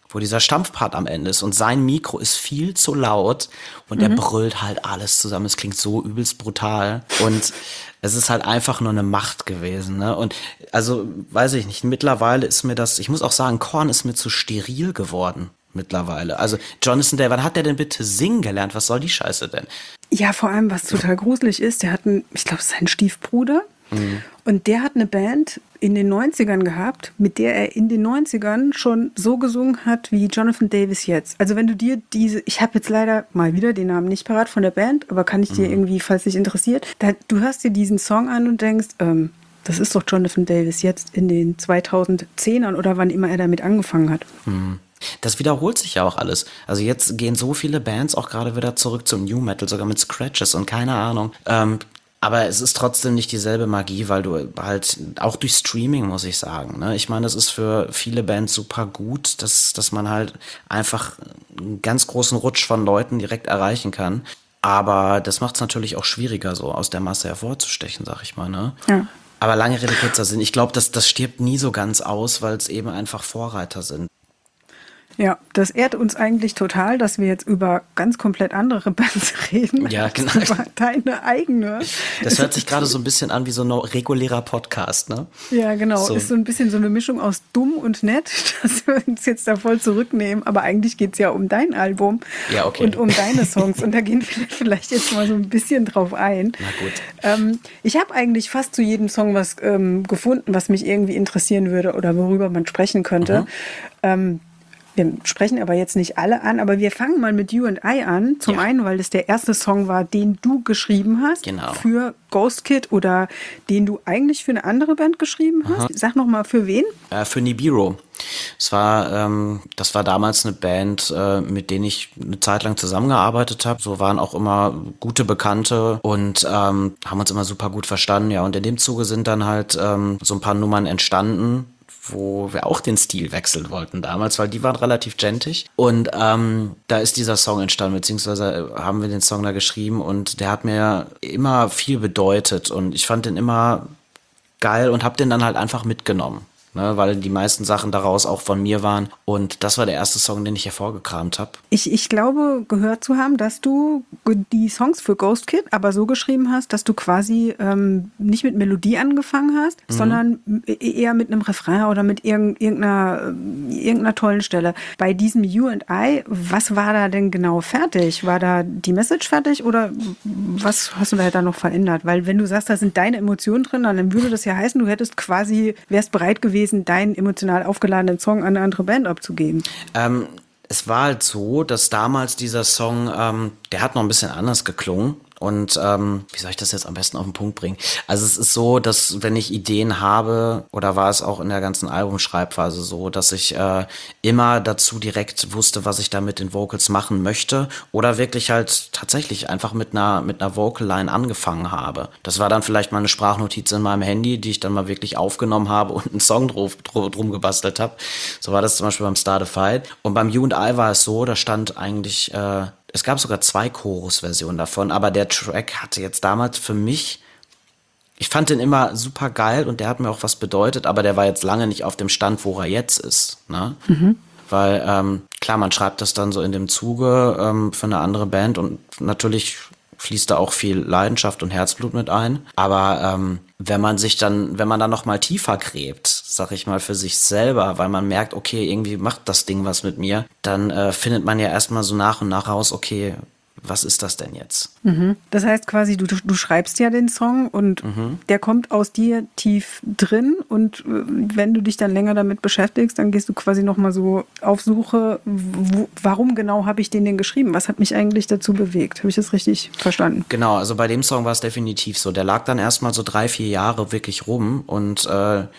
wo dieser Stampfpart am Ende ist und sein Mikro ist viel zu laut und er brüllt halt alles zusammen. Es klingt so übelst brutal und es ist halt einfach nur eine Macht gewesen, ne? Und also, weiß ich nicht, mittlerweile ist mir das, ich muss auch sagen, Korn ist mir zu steril geworden mittlerweile. Also Jonathan Day, wann hat der denn bitte singen gelernt? Was soll die Scheiße denn? Ja, vor allem, was total gruselig ist, der hat ich glaube, seinen Stiefbruder. Und der hat eine Band in den 90ern gehabt, mit der er in den 90ern schon so gesungen hat wie Jonathan Davis jetzt. Also wenn du dir ich habe jetzt leider mal wieder den Namen nicht parat von der Band, aber kann ich dir irgendwie, falls dich interessiert, du hörst dir diesen Song an und denkst, das ist doch Jonathan Davis jetzt in den 2010ern oder wann immer er damit angefangen hat. Das wiederholt sich ja auch alles. Also jetzt gehen so viele Bands auch gerade wieder zurück zum New Metal, sogar mit Scratches und keine Ahnung. Aber es ist trotzdem nicht dieselbe Magie, weil du halt, auch durch Streaming, muss ich sagen, ne? Ich meine, das ist für viele Bands super gut, dass man halt einfach einen ganz großen Rutsch von Leuten direkt erreichen kann. Aber das macht es natürlich auch schwieriger, so aus der Masse hervorzustechen, sag ich mal, ne? Ja. Aber lange Rede, kurzer Sinn. Ich glaube, das stirbt nie so ganz aus, weil es eben einfach Vorreiter sind. Ja, das ehrt uns eigentlich total, dass wir jetzt über ganz komplett andere Bands reden. Ja, genau. Über deine eigene. Das hört sich gerade so ein bisschen an wie so ein regulärer Podcast, ne? Ja, genau. So. Ist so ein bisschen so eine Mischung aus dumm und nett, dass wir uns jetzt da voll zurücknehmen. Aber eigentlich geht es ja um dein Album und um deine Songs. Und da gehen wir vielleicht jetzt mal so ein bisschen drauf ein. Na gut. Ich habe eigentlich fast zu jedem Song was gefunden, was mich irgendwie interessieren würde oder worüber man sprechen könnte. Wir sprechen aber jetzt nicht alle an, aber wir fangen mal mit You and I an. Zum einen, weil das der erste Song war, den du geschrieben hast für Ghost Kid oder den du eigentlich für eine andere Band geschrieben hast. Sag noch mal, für wen? Für Nibiru. Das war damals eine Band, mit denen ich eine Zeit lang zusammengearbeitet habe. So waren auch immer gute Bekannte und haben uns immer super gut verstanden. Ja, und in dem Zuge sind dann halt so ein paar Nummern entstanden, wo wir auch den Stil wechseln wollten damals, weil die waren relativ gentig. Und da ist dieser Song entstanden, beziehungsweise haben wir den Song da geschrieben und der hat mir immer viel bedeutet und ich fand den immer geil und habe den dann halt einfach mitgenommen. Ne, weil die meisten Sachen daraus auch von mir waren. Und das war der erste Song, den ich hervorgekramt habe. Ich glaube, gehört zu haben, dass du die Songs für Ghost Kid aber so geschrieben hast, dass du quasi nicht mit Melodie angefangen hast, sondern eher mit einem Refrain oder mit irgendeiner tollen Stelle. Bei diesem You and I, was war da denn genau fertig? War da die Message fertig oder was hast du da noch verändert? Weil wenn du sagst, da sind deine Emotionen drin, dann würde das ja heißen, du wärst bereit gewesen, deinen emotional aufgeladenen Song an eine andere Band abzugeben. Es war halt so, dass damals dieser Song, der hat noch ein bisschen anders geklungen. Und wie soll ich das jetzt am besten auf den Punkt bringen? Also es ist so, dass wenn ich Ideen habe, oder war es auch in der ganzen Albumschreibphase so, dass ich immer dazu direkt wusste, was ich da mit den Vocals machen möchte oder wirklich halt tatsächlich einfach mit einer Vocal-Line angefangen habe. Das war dann vielleicht mal eine Sprachnotiz in meinem Handy, die ich dann mal wirklich aufgenommen habe und einen Song drum gebastelt habe. So war das zum Beispiel beim Start a Fight. Und beim You and I war es so, da stand eigentlich es gab sogar 2 Chorus-Versionen davon, aber der Track hatte jetzt damals für mich, ich fand den immer super geil und der hat mir auch was bedeutet, aber der war jetzt lange nicht auf dem Stand, wo er jetzt ist. Ne? Weil, klar, man schreibt das dann so in dem Zuge für eine andere Band und natürlich fließt da auch viel Leidenschaft und Herzblut mit ein. Aber wenn man dann noch mal tiefer gräbt, sag ich mal, für sich selber, weil man merkt, okay, irgendwie macht das Ding was mit mir, dann findet man ja erstmal so nach und nach raus, okay, was ist das denn jetzt? Das heißt quasi, du schreibst ja den Song und der kommt aus dir tief drin und wenn du dich dann länger damit beschäftigst, dann gehst du quasi nochmal so auf Suche, warum genau habe ich den denn geschrieben? Was hat mich eigentlich dazu bewegt? Habe ich das richtig verstanden? Genau, also bei dem Song war es definitiv so. Der lag dann erstmal so 3-4 Jahre wirklich rum und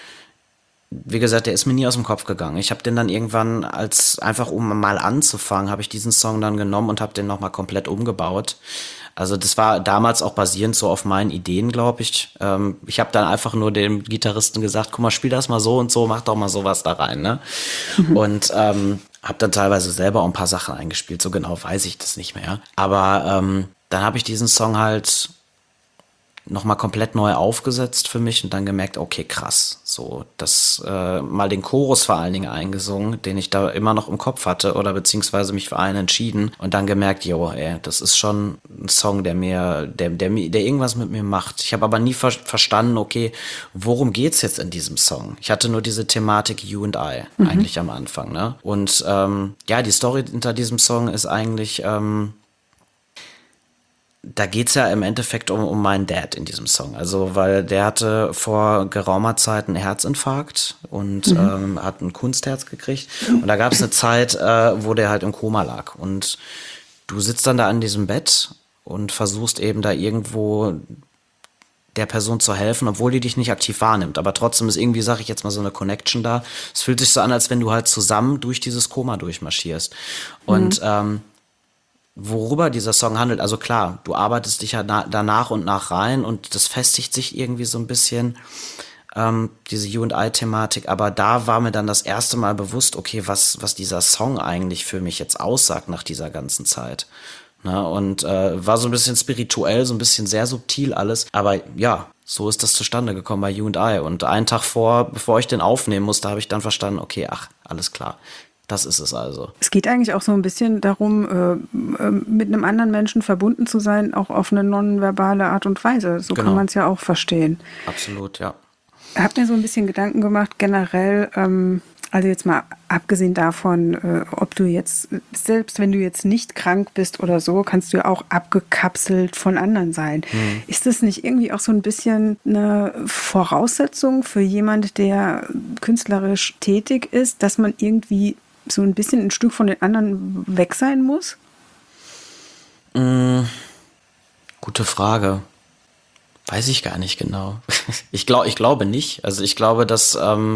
wie gesagt, der ist mir nie aus dem Kopf gegangen. Ich habe den dann irgendwann, einfach um mal anzufangen, habe ich diesen Song dann genommen und habe den nochmal komplett umgebaut. Also das war damals auch basierend so auf meinen Ideen, glaube ich. Ich habe dann einfach nur dem Gitarristen gesagt, guck mal, spiel das mal so und so, mach doch mal sowas da rein, ne? Und habe dann teilweise selber auch ein paar Sachen eingespielt, so genau weiß ich das nicht mehr. Aber dann habe ich diesen Song halt nochmal komplett neu aufgesetzt für mich und dann gemerkt, okay, krass, so, das mal den Chorus vor allen Dingen eingesungen, den ich da immer noch im Kopf hatte oder beziehungsweise mich für einen entschieden und dann gemerkt, jo, ey, das ist schon ein Song, der irgendwas mit mir macht. Ich habe aber nie verstanden, okay, worum geht's jetzt in diesem Song? Ich hatte nur diese Thematik You and I eigentlich am Anfang, ne? Und ja, die Story hinter diesem Song ist eigentlich da geht's ja im Endeffekt um meinen Dad in diesem Song. Also, weil der hatte vor geraumer Zeit einen Herzinfarkt und hat ein Kunstherz gekriegt. Und da gab's eine Zeit, wo der halt im Koma lag. Und du sitzt dann da an diesem Bett und versuchst eben da irgendwo der Person zu helfen, obwohl die dich nicht aktiv wahrnimmt. Aber trotzdem ist irgendwie, sag ich jetzt mal, so eine Connection da. Es fühlt sich so an, als wenn du halt zusammen durch dieses Koma durchmarschierst. Und worüber dieser Song handelt, also klar, du arbeitest dich ja da nach und nach rein und das festigt sich irgendwie so ein bisschen, diese You and I-Thematik, aber da war mir dann das erste Mal bewusst, okay, was dieser Song eigentlich für mich jetzt aussagt nach dieser ganzen Zeit. Ne? Und war so ein bisschen spirituell, so ein bisschen sehr subtil alles, aber ja, so ist das zustande gekommen bei You and I und einen Tag bevor ich den aufnehmen musste, habe ich dann verstanden, okay, ach, alles klar. Das ist es also. Es geht eigentlich auch so ein bisschen darum, mit einem anderen Menschen verbunden zu sein, auch auf eine nonverbale Art und Weise. So kann man es ja auch verstehen. Absolut, ja. Ich habe mir so ein bisschen Gedanken gemacht, generell, also jetzt mal abgesehen davon, ob du jetzt, selbst wenn du jetzt nicht krank bist oder so, kannst du ja auch abgekapselt von anderen sein. Ist das nicht irgendwie auch so ein bisschen eine Voraussetzung für jemand, der künstlerisch tätig ist, dass man irgendwie so ein bisschen ein Stück von den anderen weg sein muss? Gute Frage. Weiß ich gar nicht genau. Ich glaube nicht. Also ich glaube, dass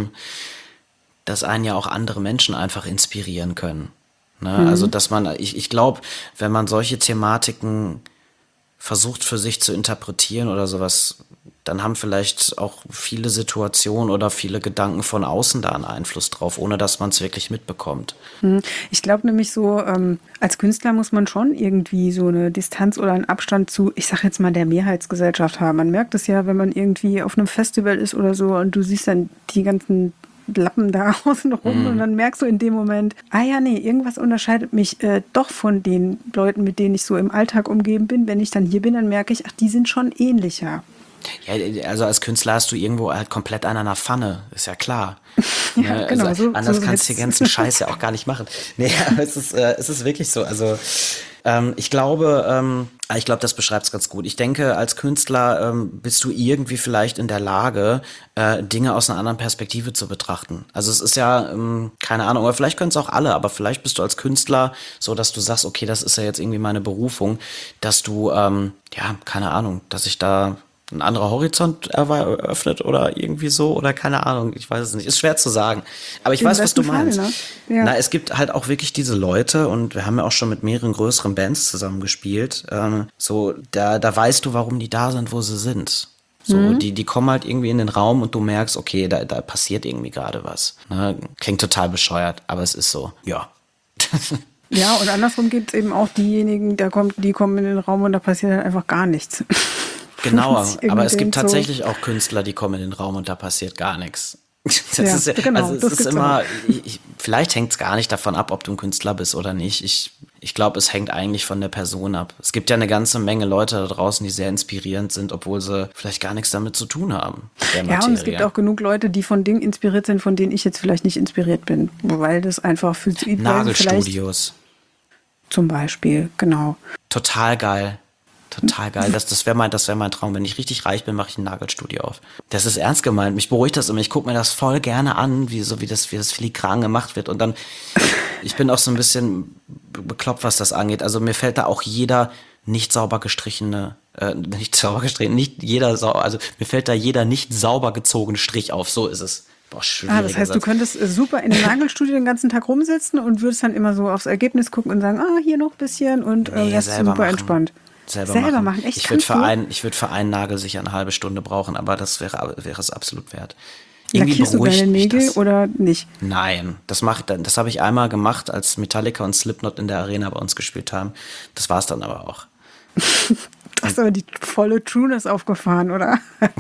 einen ja auch andere Menschen einfach inspirieren können. Ne? Also dass ich glaube, wenn man solche Thematiken versucht für sich zu interpretieren oder sowas, dann haben vielleicht auch viele Situationen oder viele Gedanken von außen da einen Einfluss drauf, ohne dass man es wirklich mitbekommt. Ich glaube nämlich so, als Künstler muss man schon irgendwie so eine Distanz oder einen Abstand zu, ich sag jetzt mal, der Mehrheitsgesellschaft haben. Man merkt es ja, wenn man irgendwie auf einem Festival ist oder so und du siehst dann die ganzen Lappen da außen rum und dann merkst du in dem Moment, irgendwas unterscheidet mich doch von den Leuten, mit denen ich so im Alltag umgeben bin. Wenn ich dann hier bin, dann merke ich, ach, die sind schon ähnlicher. Ja, also als Künstler hast du irgendwo halt komplett einen an der Pfanne, ist ja klar. Ja, ne? genau. Also, anders so kannst du den ganzen Scheiß ja auch gar nicht machen. Nee, aber es ist wirklich so. Also ich glaube, das beschreibt es ganz gut. Ich denke, als Künstler bist du irgendwie vielleicht in der Lage, Dinge aus einer anderen Perspektive zu betrachten. Also es ist ja, keine Ahnung, oder vielleicht können es auch alle, aber vielleicht bist du als Künstler so, dass du sagst, okay, das ist ja jetzt irgendwie meine Berufung, dass du, keine Ahnung, dass ich da ein anderer Horizont eröffnet oder irgendwie so oder keine Ahnung, ich weiß es nicht. Ist schwer zu sagen. Aber ich weiß, was du meinst. Fall, ne? Ja. Na, es gibt halt auch wirklich diese Leute und wir haben ja auch schon mit mehreren größeren Bands zusammen gespielt. So, da weißt du, warum die da sind, wo sie sind. So, die kommen halt irgendwie in den Raum und du merkst, okay, da passiert irgendwie gerade was. Ne? Klingt total bescheuert, aber es ist so, ja. Ja, und andersrum gibt es eben auch diejenigen, die kommen in den Raum und da passiert halt einfach gar nichts. Genau, aber es gibt tatsächlich auch Künstler, die kommen in den Raum und da passiert gar nichts. Es ist immer, vielleicht hängt es gar nicht davon ab, ob du ein Künstler bist oder nicht. Ich glaube, es hängt eigentlich von der Person ab. Es gibt ja eine ganze Menge Leute da draußen, die sehr inspirierend sind, obwohl sie vielleicht gar nichts damit zu tun haben. Ja, und es gibt auch genug Leute, die von Dingen inspiriert sind, von denen ich jetzt vielleicht nicht inspiriert bin, weil das einfach für sie Nagelstudios. Zum Beispiel, genau. Total geil. Total geil. Das wäre mein Traum. Wenn ich richtig reich bin, mache ich ein Nagelstudio auf. Das ist ernst gemeint. Mich beruhigt das immer. Ich gucke mir das voll gerne an, wie das filigran gemacht wird. Und dann, ich bin auch so ein bisschen bekloppt, was das angeht. Also mir fällt da auch jeder mir fällt da jeder nicht sauber gezogene Strich auf. So ist es. Boah, das heißt, du könntest super in einem Nagelstudio den ganzen Tag rumsitzen und würdest dann immer so aufs Ergebnis gucken und sagen, hier noch ein bisschen und das ist super entspannt. Selber machen. Echt? Ich würde für einen Nagel sicher eine halbe Stunde brauchen, aber das wäre es absolut wert. Lackierst du deine Nägel oder nicht? Nein, das habe ich einmal gemacht, als Metallica und Slipknot in der Arena bei uns gespielt haben. Das war es dann aber auch. hast aber die volle Trueness aufgefahren, oder?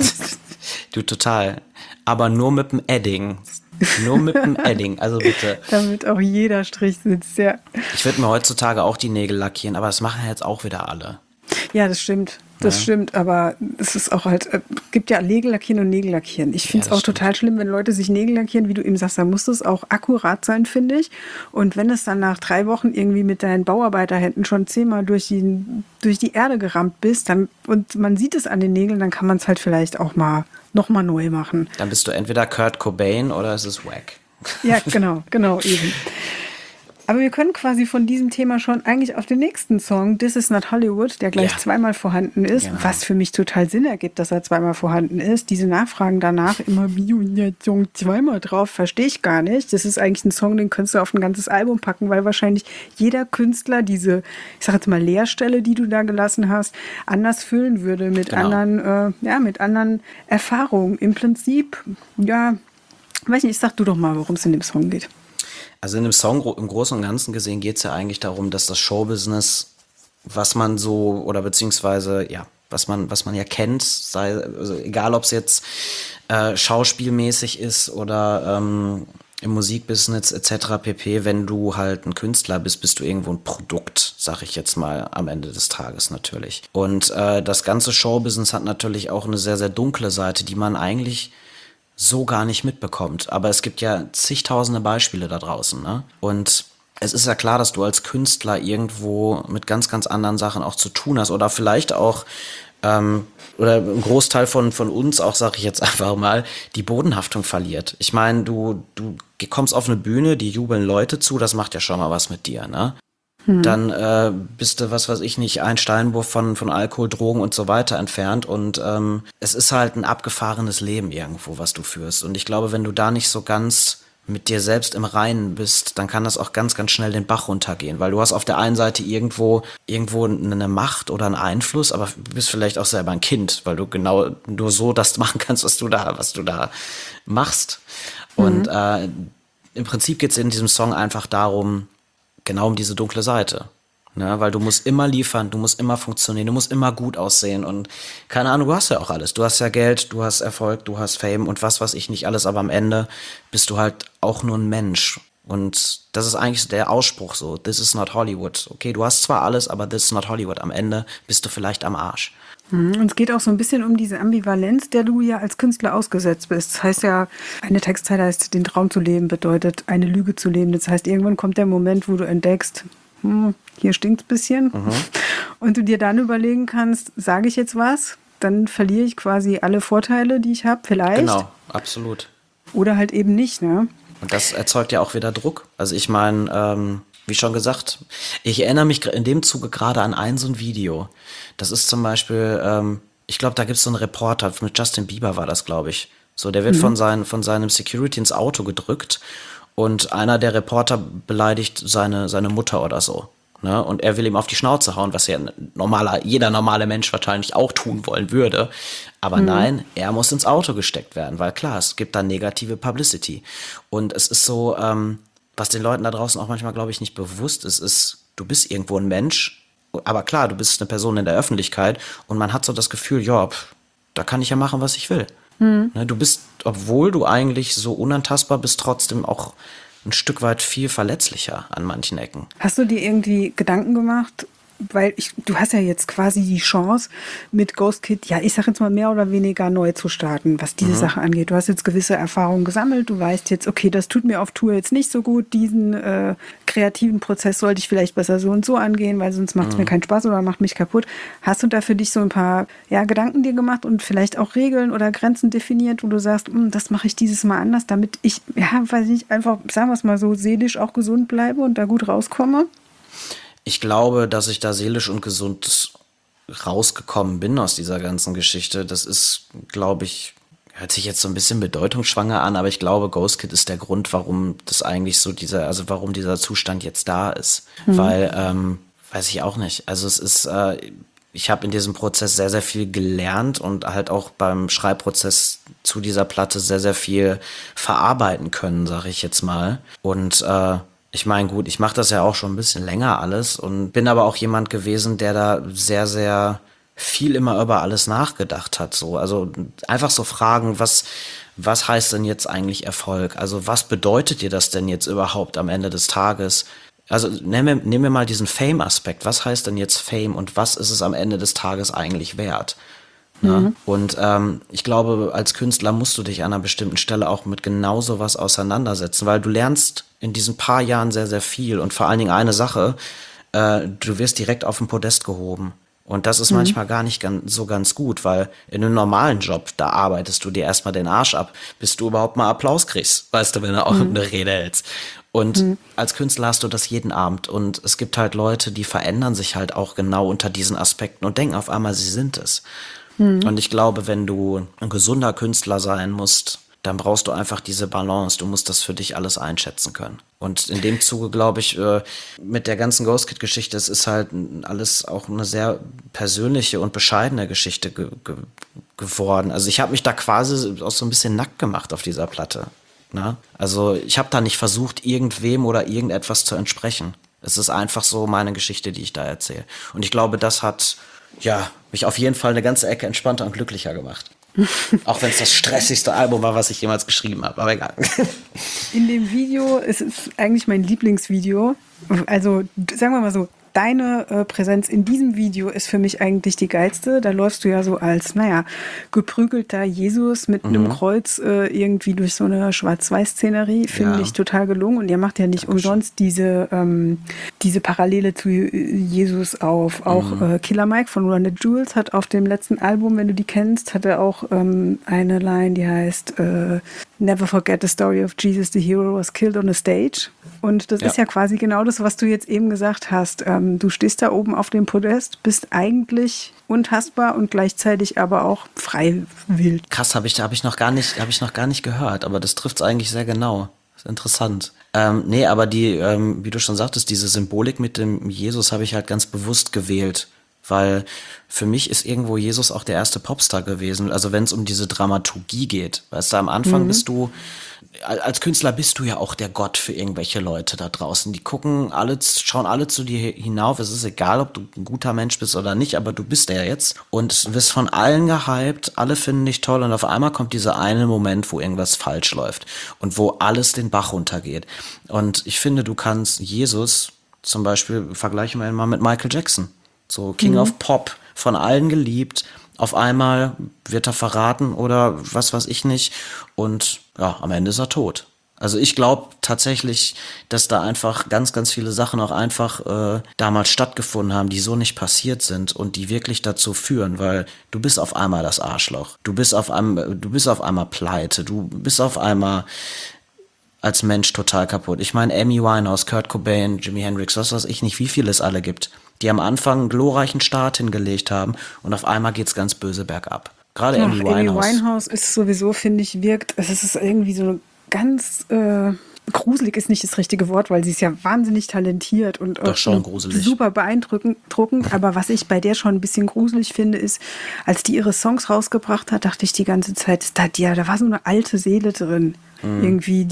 Du, total. Aber nur mit dem Edding. Nur mit dem Edding, also bitte. Damit auch jeder Strich sitzt, ja. Ich würde mir heutzutage auch die Nägel lackieren, aber das machen ja jetzt auch wieder alle. Ja, das stimmt. Das stimmt, aber es ist auch halt, gibt ja Nägel lackieren und Nägel lackieren. Ich finde es auch total schlimm, wenn Leute sich Nägel lackieren, wie du eben sagst, da muss es auch akkurat sein, finde ich. Und wenn es dann nach 3 Wochen irgendwie mit deinen Bauarbeiterhänden schon 10-mal durch die Erde gerammt bist, dann, und man sieht es an den Nägeln, dann kann man es halt vielleicht auch mal nochmal neu machen. Dann bist du entweder Kurt Cobain oder es ist wack. Ja, genau, eben. Aber wir können quasi von diesem Thema schon eigentlich auf den nächsten Song, This Is Not Hollywood, der gleich zweimal vorhanden ist, was für mich total Sinn ergibt, dass er zweimal vorhanden ist. Diese Nachfragen danach immer, wie und der Song zweimal drauf, verstehe ich gar nicht. Das ist eigentlich ein Song, den könntest du auf ein ganzes Album packen, weil wahrscheinlich jeder Künstler diese, ich sag jetzt mal Leerstelle, die du da gelassen hast, anders füllen würde mit anderen Erfahrungen. Im Prinzip, ja, weiß nicht, sag du doch mal, worum es in dem Song geht. Also in dem Song im Großen und Ganzen gesehen geht es ja eigentlich darum, dass das Showbusiness, was man so, oder beziehungsweise, ja, was man ja kennt, sei, also egal ob es jetzt schauspielmäßig ist oder im Musikbusiness etc. pp., wenn du halt ein Künstler bist, bist du irgendwo ein Produkt, sag ich jetzt mal am Ende des Tages natürlich. Und das ganze Showbusiness hat natürlich auch eine sehr, sehr dunkle Seite, die man eigentlich so gar nicht mitbekommt. Aber es gibt ja zigtausende Beispiele da draußen, ne? Und es ist ja klar, dass du als Künstler irgendwo mit ganz, ganz anderen Sachen auch zu tun hast oder vielleicht auch oder ein Großteil von uns auch, sag ich jetzt einfach mal, die Bodenhaftung verliert. Ich meine, du kommst auf eine Bühne, die jubeln Leute zu, das macht ja schon mal was mit dir, ne? Dann bist du, was weiß ich nicht, ein Steinwurf von Alkohol, Drogen und so weiter entfernt und es ist halt ein abgefahrenes Leben irgendwo, was du führst. Und ich glaube, wenn du da nicht so ganz mit dir selbst im Reinen bist, dann kann das auch ganz, ganz schnell den Bach runtergehen, weil du hast auf der einen Seite irgendwo eine Macht oder einen Einfluss, aber du bist vielleicht auch selber ein Kind, weil du genau nur so das machen kannst, was du da machst. Und im Prinzip geht es in diesem Song einfach darum, genau um diese dunkle Seite. Ne? Weil du musst immer liefern, du musst immer funktionieren, du musst immer gut aussehen und keine Ahnung, du hast ja auch alles. Du hast ja Geld, du hast Erfolg, du hast Fame und was weiß ich nicht alles, aber am Ende bist du halt auch nur ein Mensch. Und das ist eigentlich der Ausspruch so, this is not Hollywood. Okay, du hast zwar alles, aber this is not Hollywood. Am Ende bist du vielleicht am Arsch. Und es geht auch so ein bisschen um diese Ambivalenz, der du ja als Künstler ausgesetzt bist. Das heißt ja, eine Textzeile heißt, den Traum zu leben bedeutet, eine Lüge zu leben. Das heißt, irgendwann kommt der Moment, wo du entdeckst, hier stinkt es ein bisschen. Und du dir dann überlegen kannst, sage ich jetzt was? Dann verliere ich quasi alle Vorteile, die ich habe, vielleicht. Genau, absolut. Oder halt eben nicht, ne? Und das erzeugt ja auch wieder Druck. Also ich meine, wie schon gesagt, ich erinnere mich in dem Zuge gerade an so ein Video. Das ist zum Beispiel, ich glaube, da gibt es so einen Reporter, mit Justin Bieber war das, glaube ich. So, der wird von seinem Security ins Auto gedrückt und einer der Reporter beleidigt seine Mutter oder so. Ne? Und er will ihm auf die Schnauze hauen, was ja jeder normale Mensch wahrscheinlich auch tun wollen würde. Aber nein, er muss ins Auto gesteckt werden, weil klar, es gibt da negative Publicity. Und es ist so, was den Leuten da draußen auch manchmal, glaube ich, nicht bewusst ist, du bist irgendwo ein Mensch, aber klar, du bist eine Person in der Öffentlichkeit und man hat so das Gefühl, ja, da kann ich ja machen, was ich will. Ne, du bist, obwohl du eigentlich so unantastbar bist, trotzdem auch ein Stück weit viel verletzlicher an manchen Ecken. Hast du dir irgendwie Gedanken gemacht, weil du hast ja jetzt quasi die Chance mit Ghost Kid, ja, ich sag jetzt mal mehr oder weniger neu zu starten, was diese Sache angeht. Du hast jetzt gewisse Erfahrungen gesammelt, du weißt jetzt, okay, das tut mir auf Tour jetzt nicht so gut, diesen kreativen Prozess sollte ich vielleicht besser so und so angehen, weil sonst macht es mir keinen Spaß oder macht mich kaputt. Hast du da für dich so ein paar Gedanken dir gemacht und vielleicht auch Regeln oder Grenzen definiert, wo du sagst, das mache ich dieses Mal anders, damit ich, weiß nicht, einfach, sagen wir es mal so, seelisch auch gesund bleibe und da gut rauskomme? Ich glaube, dass ich da seelisch und gesund rausgekommen bin aus dieser ganzen Geschichte. Das ist, glaube ich, hört sich jetzt so ein bisschen bedeutungsschwanger an, aber ich glaube, Ghost Kid ist der Grund, warum das eigentlich so warum dieser Zustand jetzt da ist. Weil, weiß ich auch nicht. Also es ist, ich habe in diesem Prozess sehr, sehr viel gelernt und halt auch beim Schreibprozess zu dieser Platte sehr, sehr viel verarbeiten können, sage ich jetzt mal. Und ich meine, gut, ich mache das ja auch schon ein bisschen länger alles und bin aber auch jemand gewesen, der da sehr, sehr viel immer über alles nachgedacht hat. So. Also einfach so fragen, was heißt denn jetzt eigentlich Erfolg? Also was bedeutet dir das denn jetzt überhaupt am Ende des Tages? Also nehmen wir mal diesen Fame-Aspekt. Was heißt denn jetzt Fame und was ist es am Ende des Tages eigentlich wert? Ne? Und ich glaube, als Künstler musst du dich an einer bestimmten Stelle auch mit genau sowas auseinandersetzen, weil du lernst in diesen paar Jahren sehr, sehr viel und vor allen Dingen eine Sache, du wirst direkt auf den Podest gehoben. Und das ist manchmal gar nicht ganz gut, weil in einem normalen Job, da arbeitest du dir erstmal den Arsch ab, bis du überhaupt mal Applaus kriegst, weißt du, wenn du auch eine Rede hältst. Und als Künstler hast du das jeden Abend. Und es gibt halt Leute, die verändern sich halt auch genau unter diesen Aspekten und denken auf einmal, sie sind es. Und ich glaube, wenn du ein gesunder Künstler sein musst, dann brauchst du einfach diese Balance. Du musst das für dich alles einschätzen können. Und in dem Zuge glaube ich, mit der ganzen Ghost Kid-Geschichte, es ist halt alles auch eine sehr persönliche und bescheidene Geschichte geworden. Also ich habe mich da quasi auch so ein bisschen nackt gemacht auf dieser Platte. Ne? Also ich habe da nicht versucht, irgendwem oder irgendetwas zu entsprechen. Es ist einfach so meine Geschichte, die ich da erzähle. Und ich glaube, das hat mich auf jeden Fall eine ganze Ecke entspannter und glücklicher gemacht. Auch wenn es das stressigste Album war, was ich jemals geschrieben habe, aber egal. In dem Video, es ist eigentlich mein Lieblingsvideo. Also sagen wir mal so, deine Präsenz in diesem Video ist für mich eigentlich die geilste. Da läufst du ja so als, geprügelter Jesus mit einem Kreuz irgendwie durch so eine Schwarz-Weiß-Szenerie. Finde ich total gelungen. Und ihr macht ja nicht umsonst diese Parallele zu Jesus auf. Auch Killer Mike von Run the Jewels hat auf dem letzten Album, wenn du die kennst, hat er auch eine Line, die heißt Never forget the story of Jesus, the hero was killed on a stage. Und das ist ja quasi genau das, was du jetzt eben gesagt hast. Du stehst da oben auf dem Podest, bist eigentlich unhassbar und gleichzeitig aber auch frei wild. Krass, habe ich noch gar nicht gehört, aber das trifft es eigentlich sehr genau. Das ist interessant. Nee, aber wie du schon sagtest, diese Symbolik mit dem Jesus habe ich halt ganz bewusst gewählt. Weil für mich ist irgendwo Jesus auch der erste Popstar gewesen. Also wenn es um diese Dramaturgie geht. Weißt du, am Anfang bist du, als Künstler bist du ja auch der Gott für irgendwelche Leute da draußen. Die schauen alle zu dir hinauf. Es ist egal, ob du ein guter Mensch bist oder nicht, aber du bist der jetzt. Und du wirst von allen gehypt, alle finden dich toll und auf einmal kommt dieser eine Moment, wo irgendwas falsch läuft und wo alles den Bach runtergeht. Und ich finde, du kannst Jesus zum Beispiel, vergleichen wir ihn mal mit Michael Jackson. So King of Pop, von allen geliebt. Auf einmal wird er verraten oder was weiß ich nicht. Und am Ende ist er tot. Also ich glaube tatsächlich, dass da einfach ganz, ganz viele Sachen auch einfach damals stattgefunden haben, die so nicht passiert sind und die wirklich dazu führen, weil du bist auf einmal das Arschloch. Du bist auf einmal pleite. Du bist auf einmal als Mensch total kaputt. Ich meine, Amy Winehouse, Kurt Cobain, Jimi Hendrix, was weiß ich nicht, wie viel es alle gibt, die am Anfang einen glorreichen Start hingelegt haben und auf einmal geht's ganz böse bergab. Gerade Amy Winehouse. Amy Winehouse ist sowieso, finde ich, es ist irgendwie so ganz gruselig ist nicht das richtige Wort, weil sie ist ja wahnsinnig talentiert und doch schon gruselig. Super beeindruckend. Aber was ich bei der schon ein bisschen gruselig finde, ist, als die ihre Songs rausgebracht hat, dachte ich die ganze Zeit, da war so eine alte Seele drin. Irgendwie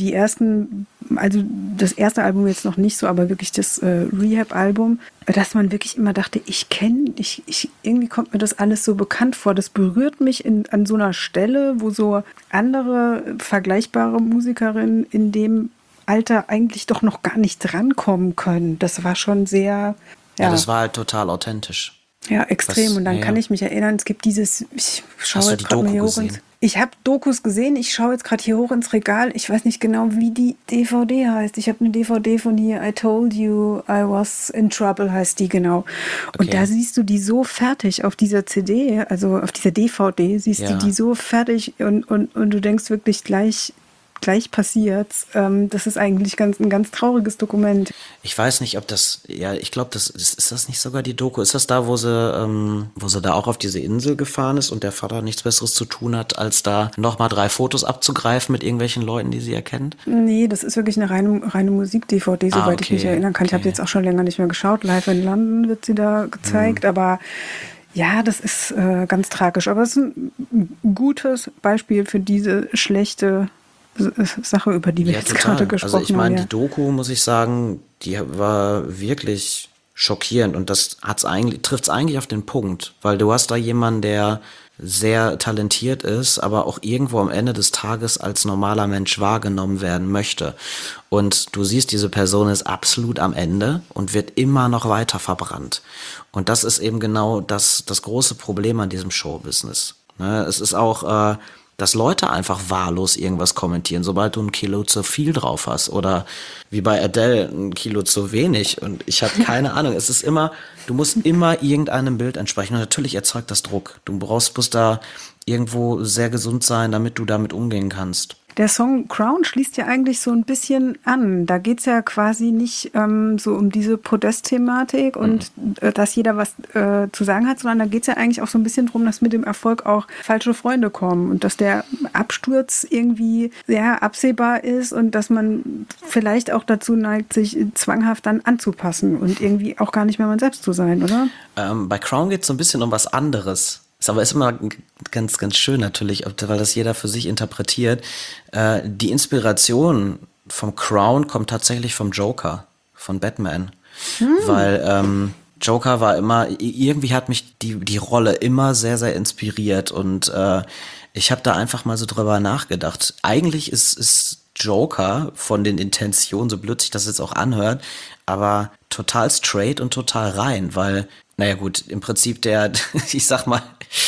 das erste Album jetzt noch nicht so, aber wirklich das Rehab-Album, dass man wirklich immer dachte, irgendwie kommt mir das alles so bekannt vor. Das berührt mich an so einer Stelle, wo so andere vergleichbare Musikerinnen in dem Alter eigentlich doch noch gar nicht drankommen können. Das war schon sehr... Ja, das war halt total authentisch. Ja, extrem. Und dann kann ich mich erinnern, es gibt dieses... Hast du die Doku gesehen? Ich habe Dokus gesehen, ich schaue jetzt gerade hier hoch ins Regal. Ich weiß nicht genau, wie die DVD heißt. Ich habe eine DVD von hier, I Told You I Was in Trouble heißt die genau. Okay. Und da siehst du die so fertig auf dieser CD, also auf dieser DVD, siehst du die so fertig und du denkst wirklich gleich passiert's. Das ist eigentlich ein ganz trauriges Dokument. Ich weiß nicht, ob das, ich glaube, ist das nicht sogar die Doku? Ist das da, wo sie da auch auf diese Insel gefahren ist und der Vater nichts Besseres zu tun hat, als da nochmal 3 Fotos abzugreifen mit irgendwelchen Leuten, die sie erkennt? Nee, das ist wirklich eine reine Musik-DVD, soweit ich mich erinnern kann. Ich habe jetzt auch schon länger nicht mehr geschaut. Live in London wird sie da gezeigt, aber ja, das ist ganz tragisch. Aber es ist ein gutes Beispiel für diese schlechte Sache, über die wir jetzt gerade gesprochen haben. Also ich meine, die Doku, muss ich sagen, die war wirklich schockierend und das trifft's eigentlich auf den Punkt, weil du hast da jemanden, der sehr talentiert ist, aber auch irgendwo am Ende des Tages als normaler Mensch wahrgenommen werden möchte. Und du siehst, diese Person ist absolut am Ende und wird immer noch weiter verbrannt. Und das ist eben genau das große Problem an diesem Showbusiness. Ne? Es ist auch, dass Leute einfach wahllos irgendwas kommentieren, sobald du ein Kilo zu viel drauf hast oder wie bei Adele ein Kilo zu wenig und ich habe keine Ahnung. Es ist immer, du musst immer irgendeinem Bild entsprechen und natürlich erzeugt das Druck. Du musst da irgendwo sehr gesund sein, damit du damit umgehen kannst. Der Song Crown schließt ja eigentlich so ein bisschen an. Da geht's ja quasi nicht so um diese Podest-Thematik und dass jeder was zu sagen hat, sondern da geht's ja eigentlich auch so ein bisschen drum, dass mit dem Erfolg auch falsche Freunde kommen und dass der Absturz irgendwie sehr absehbar ist und dass man vielleicht auch dazu neigt, sich zwanghaft dann anzupassen und irgendwie auch gar nicht mehr man selbst zu sein, oder? Bei Crown geht's so ein bisschen um was anderes. Ist immer ganz, ganz schön natürlich, weil das jeder für sich interpretiert. Die Inspiration vom Crown kommt tatsächlich vom Joker, von Batman. Weil Joker war immer, irgendwie hat mich die Rolle immer sehr, sehr inspiriert und ich habe da einfach mal so drüber nachgedacht. Eigentlich ist Joker von den Intentionen, so blöd sich das jetzt auch anhört, aber total straight und total rein, weil naja gut, im Prinzip ich sag mal,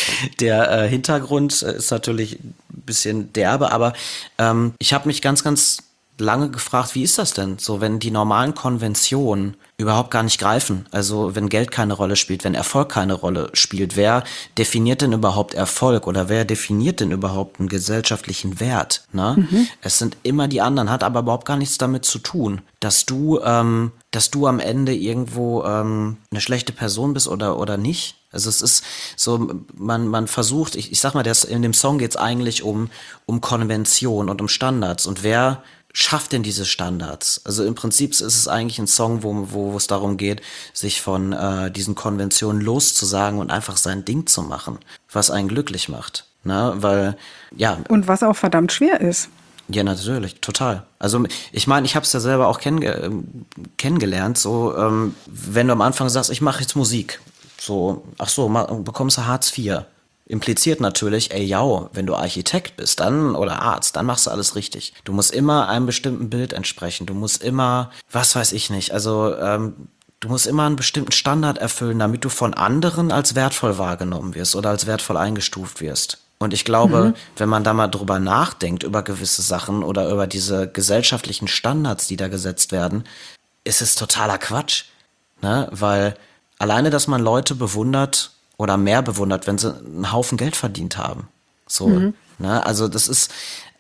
der Hintergrund ist natürlich ein bisschen derbe, aber ich habe mich ganz, ganz lange gefragt, wie ist das denn so, wenn die normalen Konventionen überhaupt gar nicht greifen? Also wenn Geld keine Rolle spielt, wenn Erfolg keine Rolle spielt, wer definiert denn überhaupt Erfolg oder wer definiert denn überhaupt einen gesellschaftlichen Wert? Ne? Es sind immer die anderen, hat aber überhaupt gar nichts damit zu tun, dass du am Ende irgendwo eine schlechte Person bist oder nicht. Also es ist so, man versucht, ich sag mal, in dem Song geht's eigentlich um Konvention und um Standards und wer schafft denn diese Standards? Also im Prinzip ist es eigentlich ein Song, wo es darum geht, sich von diesen Konventionen loszusagen und einfach sein Ding zu machen, was einen glücklich macht. Ne? Weil, ja. Und was auch verdammt schwer ist. Ja, natürlich, total. Also ich meine, ich habe es ja selber auch kennengelernt, so wenn du am Anfang sagst, ich mache jetzt Musik, so, bekommst du Hartz IV. Impliziert natürlich, wenn du Architekt bist, dann oder Arzt, dann machst du alles richtig. Du musst immer einem bestimmten Bild entsprechen. Du musst immer, was weiß ich nicht, also du musst immer einen bestimmten Standard erfüllen, damit du von anderen als wertvoll wahrgenommen wirst oder als wertvoll eingestuft wirst. Und ich glaube, wenn man da mal drüber nachdenkt, über gewisse Sachen oder über diese gesellschaftlichen Standards, die da gesetzt werden, ist es totaler Quatsch. Ne? Weil alleine, dass man Leute bewundert oder mehr bewundert, wenn sie einen Haufen Geld verdient haben. So, ne? Also das ist,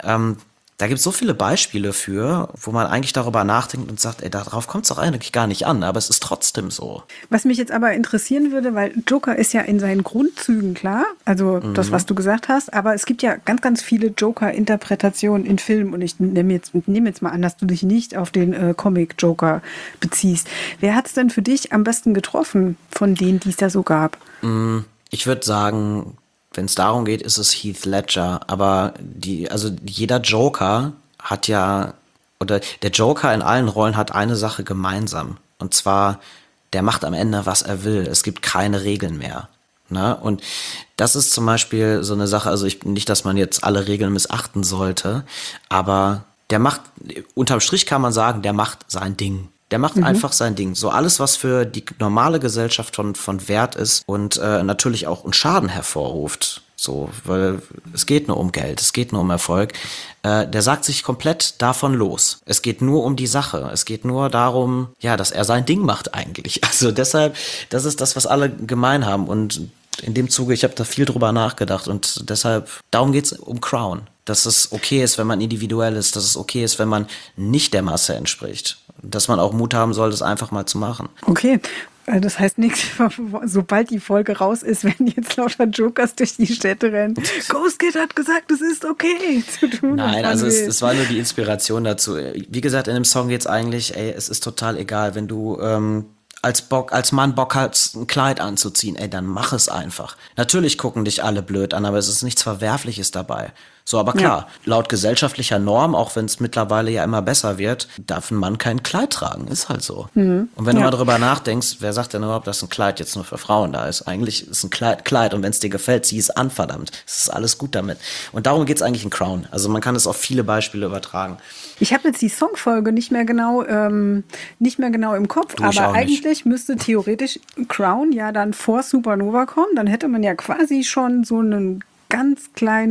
da gibt es so viele Beispiele für, wo man eigentlich darüber nachdenkt und sagt, darauf kommt es doch eigentlich gar nicht an, aber es ist trotzdem so. Was mich jetzt aber interessieren würde, weil Joker ist ja in seinen Grundzügen klar, also das, was du gesagt hast, aber es gibt ja ganz, ganz viele Joker-Interpretationen in Filmen und ich nehme jetzt mal an, dass du dich nicht auf den Comic-Joker beziehst. Wer hat es denn für dich am besten getroffen von denen, die es da so gab? Ich würde sagen, wenn es darum geht, ist es Heath Ledger. Aber jeder Joker hat ja, oder der Joker in allen Rollen hat eine Sache gemeinsam. Und zwar, der macht am Ende, was er will. Es gibt keine Regeln mehr. Ne? Und das ist zum Beispiel so eine Sache, also nicht, dass man jetzt alle Regeln missachten sollte, aber unterm Strich kann man sagen, der macht sein Ding. Der macht einfach sein Ding. So alles, was für die normale Gesellschaft von Wert ist und natürlich auch einen Schaden hervorruft. So, weil es geht nur um Geld, es geht nur um Erfolg. Der sagt sich komplett davon los. Es geht nur um die Sache. Es geht nur darum, ja, dass er sein Ding macht eigentlich. Also deshalb, das ist das, was alle gemein haben. Und in dem Zuge, ich habe da viel drüber nachgedacht und deshalb, darum geht's um Crown. Dass es okay ist, wenn man individuell ist, dass es okay ist, wenn man nicht der Masse entspricht. Dass man auch Mut haben soll, das einfach mal zu machen. Okay, das heißt nichts, sobald die Folge raus ist, werden jetzt lauter Jokers durch die Städte rennen. Ghost Kid hat gesagt, es ist okay zu tun. Nein, also es war nur die Inspiration dazu. Wie gesagt, in dem Song geht's eigentlich, es ist total egal, wenn du als Mann Bock hast, ein Kleid anzuziehen, dann mach es einfach. Natürlich gucken dich alle blöd an, aber es ist nichts Verwerfliches dabei. So, aber klar, laut gesellschaftlicher Norm, auch wenn es mittlerweile ja immer besser wird, darf ein Mann kein Kleid tragen. Ist halt so. Und wenn du mal drüber nachdenkst, wer sagt denn überhaupt, dass ein Kleid jetzt nur für Frauen da ist? Eigentlich ist ein Kleid und wenn es dir gefällt, zieh es an, verdammt. Es ist alles gut damit. Und darum geht's eigentlich in Crown. Also man kann es auf viele Beispiele übertragen. Ich habe jetzt die Songfolge nicht mehr genau im Kopf, aber eigentlich müsste theoretisch Crown ja dann vor Supernova kommen. Dann hätte man ja quasi schon so ein ganz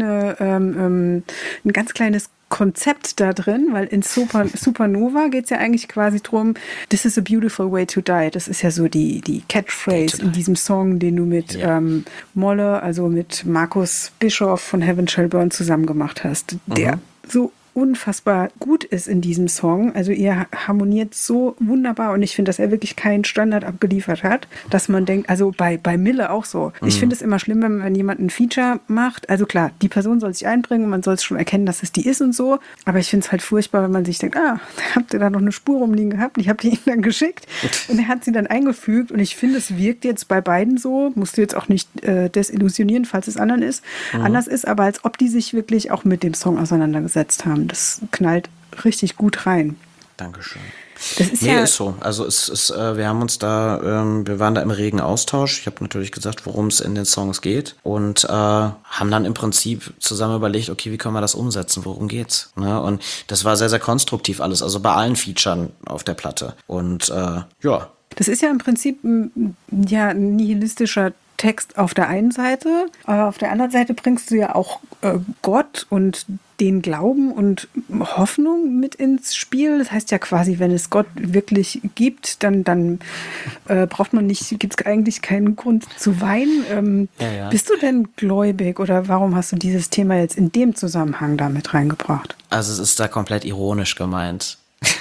kleines Konzept da drin, weil in Supernova geht es ja eigentlich quasi drum, this is a beautiful way to die. Das ist ja so die Catchphrase in diesem Song, den du mit Molle, also mit Markus Bischof von Heaven Shall Burn zusammen gemacht hast, der so unfassbar gut ist in diesem Song. Also ihr harmoniert so wunderbar und ich finde, dass er wirklich keinen Standard abgeliefert hat, dass man denkt, also bei Mille auch so. Ich finde es immer schlimm, wenn jemand ein Feature macht. Also klar, die Person soll sich einbringen und man soll es schon erkennen, dass es die ist und so. Aber ich finde es halt furchtbar, wenn man sich denkt, habt ihr da noch eine Spur rumliegen gehabt? Ich habe die ihm dann geschickt und er hat sie dann eingefügt und ich finde, es wirkt jetzt bei beiden so, musst du jetzt auch nicht desillusionieren, falls es anders ist, aber als ob die sich wirklich auch mit dem Song auseinandergesetzt haben. Das knallt richtig gut rein. Dankeschön. Das ist ist so. Also wir haben uns wir waren da im regen Austausch. Ich habe natürlich gesagt, worum es in den Songs geht und haben dann im Prinzip zusammen überlegt, okay, wie können wir das umsetzen? Worum geht's? Ne? Und das war sehr, sehr konstruktiv alles. Also bei allen Featuren auf der Platte. Und Das ist ja im Prinzip ein nihilistischer Text auf der einen Seite, aber auf der anderen Seite bringst du ja auch Gott und den Glauben und Hoffnung mit ins Spiel. Das heißt ja quasi, wenn es Gott wirklich gibt, dann gibt es eigentlich keinen Grund zu weinen. Bist du denn gläubig oder warum hast du dieses Thema jetzt in dem Zusammenhang damit reingebracht? Also es ist da komplett ironisch gemeint.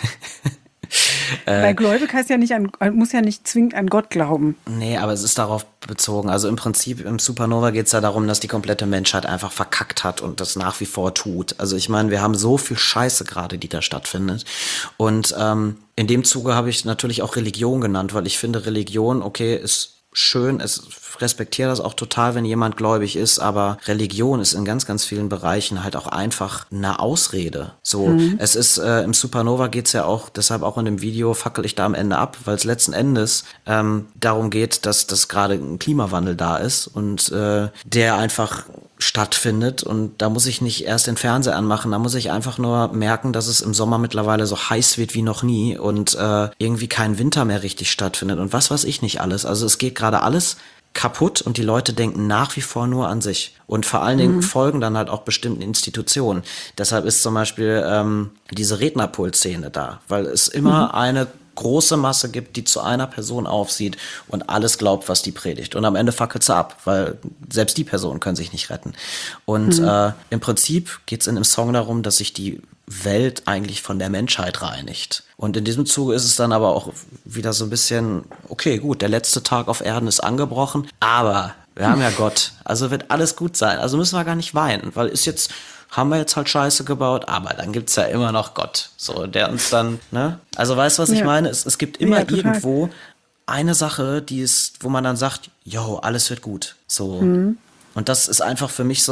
Weil gläubig heißt muss ja nicht zwingend an Gott glauben. Nee, aber es ist darauf bezogen. Also im Prinzip im Supernova geht es ja darum, dass die komplette Menschheit einfach verkackt hat und das nach wie vor tut. Also ich meine, wir haben so viel Scheiße gerade, die da stattfindet. Und in dem Zuge habe ich natürlich auch Religion genannt, weil ich finde, Religion, okay, ist schön, es respektiere das auch total, wenn jemand gläubig ist, aber Religion ist in ganz, ganz vielen Bereichen halt auch einfach eine Ausrede. So, es ist, im Supernova geht's ja auch, deshalb auch in dem Video fackel ich da am Ende ab, weil es letzten Endes darum geht, dass das gerade ein Klimawandel da ist und der einfach stattfindet und da muss ich nicht erst den Fernseher anmachen, da muss ich einfach nur merken, dass es im Sommer mittlerweile so heiß wird wie noch nie und irgendwie kein Winter mehr richtig stattfindet und was weiß ich nicht alles. Also es geht gerade alles kaputt und die Leute denken nach wie vor nur an sich und vor allen Dingen folgen dann halt auch bestimmten Institutionen. Deshalb ist zum Beispiel diese Rednerpult-Szene da, weil es immer eine große Masse gibt, die zu einer Person aufsieht und alles glaubt, was die predigt. Und am Ende fackelt sie ab, weil selbst die Personen können sich nicht retten. Und im Prinzip geht es in dem Song darum, dass sich die Welt eigentlich von der Menschheit reinigt. Und in diesem Zuge ist es dann aber auch wieder so ein bisschen, okay, gut, der letzte Tag auf Erden ist angebrochen, aber wir haben ja Gott, also wird alles gut sein. Also müssen wir gar nicht weinen, weil haben wir jetzt halt Scheiße gebaut, aber dann gibt's ja immer noch Gott, so, der uns dann, ne? Also weißt du, was ich meine? Es gibt immer irgendwo eine Sache, wo man dann sagt, yo, alles wird gut, so. Und das ist einfach für mich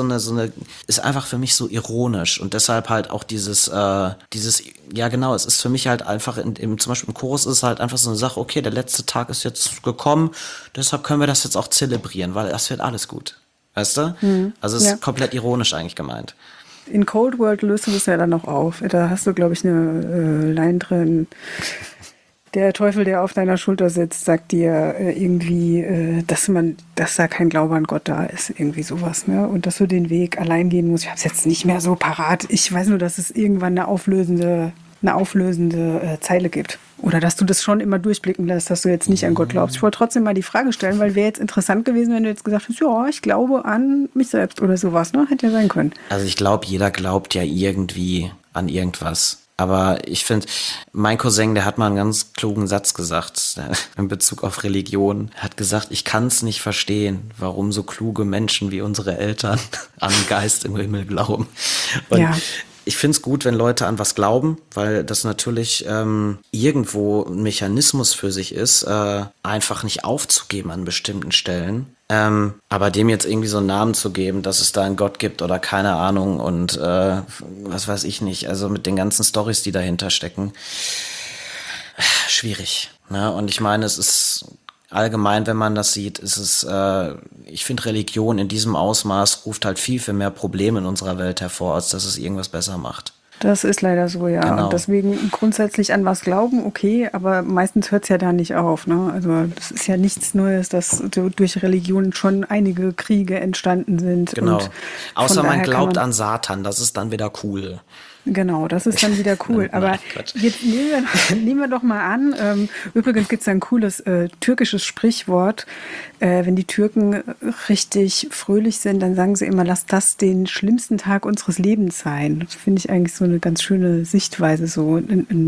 ist einfach für mich so ironisch und deshalb halt auch ja genau, es ist für mich halt einfach zum Beispiel im Chorus ist es halt einfach so eine Sache, okay, der letzte Tag ist jetzt gekommen, deshalb können wir das jetzt auch zelebrieren, weil das wird alles gut. Weißt du? Also es ist komplett ironisch eigentlich gemeint. In Cold World löst du das ja dann noch auf. Da hast du, glaube ich, eine Line drin. Der Teufel, der auf deiner Schulter sitzt, sagt dir irgendwie, dass da kein Glaube an Gott da ist. Irgendwie sowas, ne? Und dass du den Weg allein gehen musst. Ich habe es jetzt nicht mehr so parat. Ich weiß nur, dass es irgendwann eine auflösende Zeile gibt. Oder dass du das schon immer durchblicken lässt, dass du jetzt nicht an Gott glaubst. Ich wollte trotzdem mal die Frage stellen, weil wäre jetzt interessant gewesen, wenn du jetzt gesagt hast, ja, ich glaube an mich selbst oder sowas, ne? Hätte ja sein können. Also ich glaube, jeder glaubt ja irgendwie an irgendwas. Aber ich finde, mein Cousin, der hat mal einen ganz klugen Satz gesagt in Bezug auf Religion. Er hat gesagt, ich kann es nicht verstehen, warum so kluge Menschen wie unsere Eltern an einen Geist im Himmel glauben. Und ich finde es gut, wenn Leute an was glauben, weil das natürlich irgendwo ein Mechanismus für sich ist, einfach nicht aufzugeben an bestimmten Stellen. Aber dem jetzt irgendwie so einen Namen zu geben, dass es da einen Gott gibt oder keine Ahnung und was weiß ich nicht, also mit den ganzen Storys, die dahinter stecken, schwierig. Ne? Und ich meine, es ist allgemein, wenn man das sieht, ist es, ich finde, Religion in diesem Ausmaß ruft halt viel, viel mehr Probleme in unserer Welt hervor, als dass es irgendwas besser macht. Das ist leider so, ja. Genau. Und deswegen grundsätzlich an was glauben, okay, aber meistens hört es ja da nicht auf. Ne? Also das ist ja nichts Neues, dass durch Religion schon einige Kriege entstanden sind. Genau. Und Außer man glaubt man, an Satan, das ist dann wieder cool. Genau, das ist dann wieder cool. Aber Quatsch. jetzt nehmen wir doch mal an, übrigens gibt es ein cooles türkisches Sprichwort. Wenn die Türken richtig fröhlich sind, dann sagen sie immer, lass das den schlimmsten Tag unseres Lebens sein. Das finde ich eigentlich so eine ganz schöne Sichtweise, so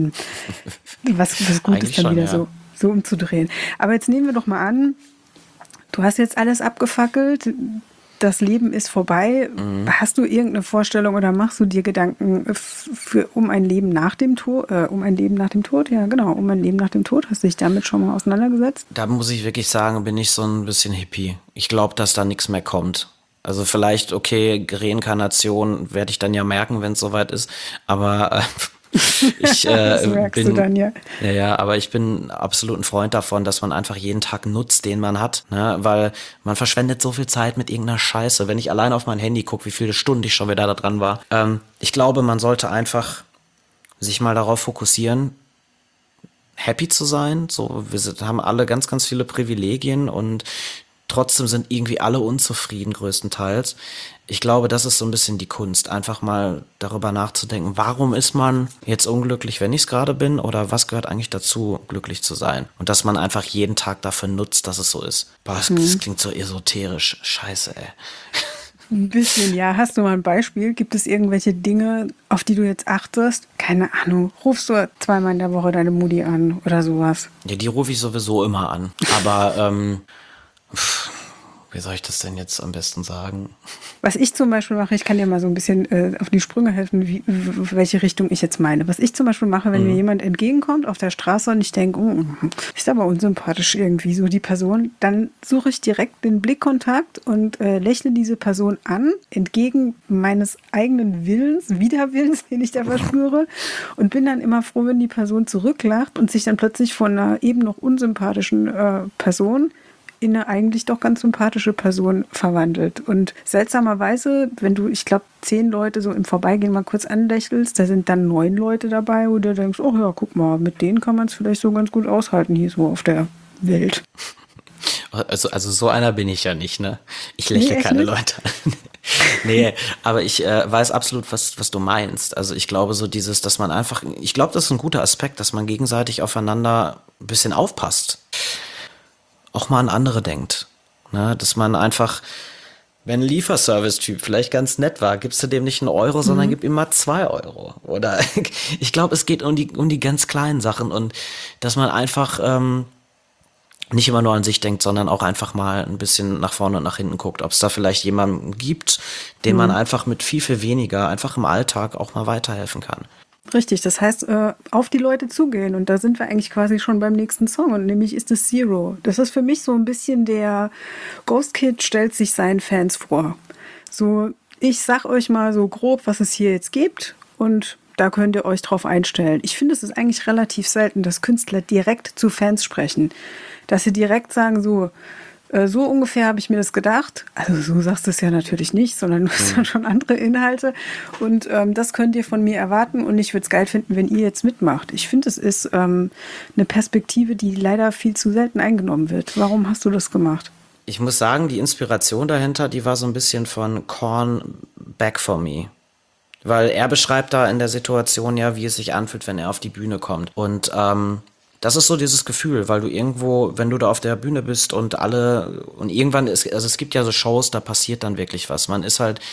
was Gutes Eigentlich dann schon, wieder ja. so umzudrehen. Aber jetzt nehmen wir doch mal an, du hast jetzt alles abgefackelt. Das Leben ist vorbei. Hast du irgendeine Vorstellung oder machst du dir Gedanken um ein Leben nach dem Tod? Um ein Leben nach dem Tod? Ja, genau, um ein Leben nach dem Tod. Hast du dich damit schon mal auseinandergesetzt? Da muss ich wirklich sagen, bin ich so ein bisschen Hippie. Ich glaube, dass da nichts mehr kommt. Also vielleicht, okay, Reinkarnation werde ich dann ja merken, wenn es soweit ist. Aber ich Das merkst du dann, ja. Ja, aber ich bin absolut ein Freund davon, dass man einfach jeden Tag nutzt, den man hat, ne? Weil man verschwendet so viel Zeit mit irgendeiner Scheiße. Wenn ich allein auf mein Handy gucke, wie viele Stunden ich schon wieder da dran war. Ich glaube, man sollte einfach sich mal darauf fokussieren, happy zu sein. So, haben alle ganz, ganz viele Privilegien und trotzdem sind irgendwie alle unzufrieden größtenteils. Ich glaube, das ist so ein bisschen die Kunst, einfach mal darüber nachzudenken, warum ist man jetzt unglücklich, wenn ich es gerade bin, oder was gehört eigentlich dazu, glücklich zu sein? Und dass man einfach jeden Tag dafür nutzt, dass es so ist. Boah, das klingt so esoterisch. Scheiße, ey. Ein bisschen, ja. Hast du mal ein Beispiel? Gibt es irgendwelche Dinge, auf die du jetzt achtest? Keine Ahnung. Rufst du zweimal in der Woche deine Mutti an oder sowas? Ja, die rufe ich sowieso immer an. Aber, wie soll ich das denn jetzt am besten sagen? Was ich zum Beispiel mache, ich kann dir mal so ein bisschen auf die Sprünge helfen, welche Richtung ich jetzt meine. Was ich zum Beispiel mache, wenn mir jemand entgegenkommt auf der Straße und ich denke, ist aber unsympathisch irgendwie so die Person, dann suche ich direkt den Blickkontakt und lächle diese Person an, entgegen meines eigenen Willens, Widerwillens, den ich da verspüre, und bin dann immer froh, wenn die Person zurücklacht und sich dann plötzlich von einer eben noch unsympathischen Person in eine eigentlich doch ganz sympathische Person verwandelt. Und seltsamerweise, wenn du, ich glaube, 10 Leute so im Vorbeigehen mal kurz anlächelst, da sind dann 9 Leute dabei, wo du denkst, oh ja, guck mal, mit denen kann man es vielleicht so ganz gut aushalten hier so auf der Welt. Also so einer bin ich ja nicht, ne? Ich lächle keine Leute an. Nee, aber ich weiß absolut, was du meinst. Also ich glaube so dieses, dass man einfach, ich glaube, das ist ein guter Aspekt, dass man gegenseitig aufeinander ein bisschen aufpasst. Auch mal an andere denkt. Ne? Dass man einfach, wenn ein Lieferservice-Typ vielleicht ganz nett war, gibst du dem nicht 1 Euro, sondern gib ihm mal 2 Euro. Oder ich glaube, es geht um die ganz kleinen Sachen und dass man einfach nicht immer nur an sich denkt, sondern auch einfach mal ein bisschen nach vorne und nach hinten guckt, ob es da vielleicht jemanden gibt, dem man einfach mit viel, viel weniger einfach im Alltag auch mal weiterhelfen kann. Richtig, das heißt, auf die Leute zugehen. Und da sind wir eigentlich quasi schon beim nächsten Song. Und nämlich ist es Zero. Das ist für mich so ein bisschen der Ghost Kid stellt sich seinen Fans vor. So, ich sag euch mal so grob, was es hier jetzt gibt. Und da könnt ihr euch drauf einstellen. Ich finde, es ist eigentlich relativ selten, dass Künstler direkt zu Fans sprechen. Dass sie direkt sagen, so ungefähr habe ich mir das gedacht. Also so sagst du es ja natürlich nicht, sondern du hast dann schon andere Inhalte. Und das könnt ihr von mir erwarten. Und ich würde es geil finden, wenn ihr jetzt mitmacht. Ich finde, es ist eine Perspektive, die leider viel zu selten eingenommen wird. Warum hast du das gemacht? Ich muss sagen, die Inspiration dahinter, die war so ein bisschen von Korn Back for Me. Weil er beschreibt da in der Situation ja, wie es sich anfühlt, wenn er auf die Bühne kommt. Und das ist so dieses Gefühl, weil du irgendwo, wenn du da auf der Bühne bist und irgendwann ist, also es gibt ja so Shows, da passiert dann wirklich was. Man ist halt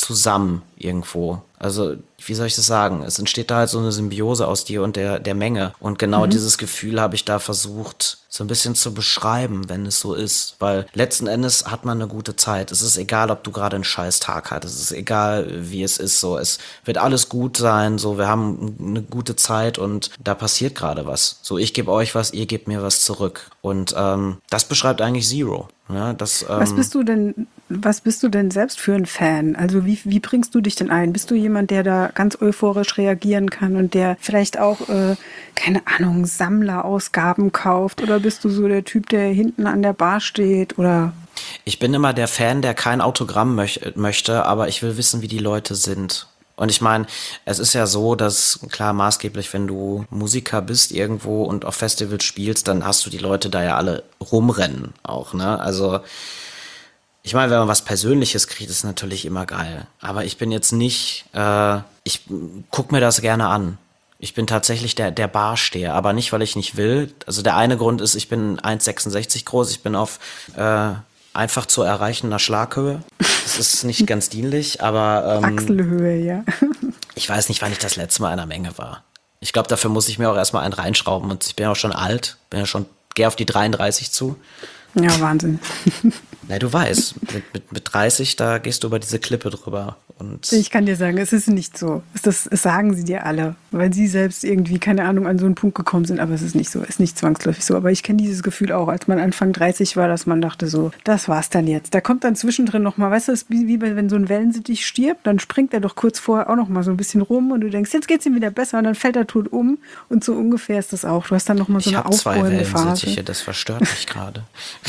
zusammen irgendwo. Also, wie soll ich das sagen? Es entsteht da halt so eine Symbiose aus dir und der Menge. Und genau dieses Gefühl habe ich da versucht, so ein bisschen zu beschreiben, wenn es so ist. Weil letzten Endes hat man eine gute Zeit. Es ist egal, ob du gerade einen scheiß Tag hattest. Es ist egal, wie es ist. So, es wird alles gut sein. So, wir haben eine gute Zeit und da passiert gerade was. So, ich gebe euch was, ihr gebt mir was zurück. Und das beschreibt eigentlich Zero. Ja, Was bist du denn selbst für ein Fan? Also wie bringst du dich denn ein? Bist du jemand, der da ganz euphorisch reagieren kann und der vielleicht auch, keine Ahnung, Sammlerausgaben kauft? Oder bist du so der Typ, der hinten an der Bar steht? Oder? Ich bin immer der Fan, der kein Autogramm möchte, aber ich will wissen, wie die Leute sind. Und ich meine, es ist ja so, dass, klar, maßgeblich, wenn du Musiker bist irgendwo und auf Festivals spielst, dann hast du die Leute da ja alle rumrennen auch, ne? Also, ich meine, wenn man was Persönliches kriegt, ist natürlich immer geil. Aber ich bin jetzt nicht, ich guck mir das gerne an. Ich bin tatsächlich der Barsteher, aber nicht, weil ich nicht will. Also der eine Grund ist, ich bin 1,66 groß, ich bin auf einfach zu erreichender Schlaghöhe. Das ist nicht ganz dienlich, aber Achselhöhe, ja. ich weiß nicht, wann ich das letzte Mal in einer Menge war. Ich glaube, dafür muss ich mir auch erstmal einen reinschrauben und ich bin ja auch schon alt, gehe auf die 33 zu. Ja, Wahnsinn. Na, du weißt, mit 30, da gehst du über diese Klippe drüber. Und Ich kann dir sagen, es ist nicht so. Das sagen sie dir alle, weil sie selbst irgendwie, keine Ahnung, an so einen Punkt gekommen sind, aber es ist nicht so, ist nicht zwangsläufig so. Aber ich kenne dieses Gefühl auch, als man Anfang 30 war, dass man dachte so, das war's dann jetzt. Da kommt dann zwischendrin nochmal, weißt du, es ist wie wenn so ein Wellensittich stirbt, dann springt er doch kurz vorher auch nochmal so ein bisschen rum und du denkst, jetzt geht's ihm wieder besser und dann fällt er tot um und so ungefähr ist das auch. Du hast dann nochmal so ich eine habe 2 aufbäumende Phase. Wellensittiche, das verstört mich gerade.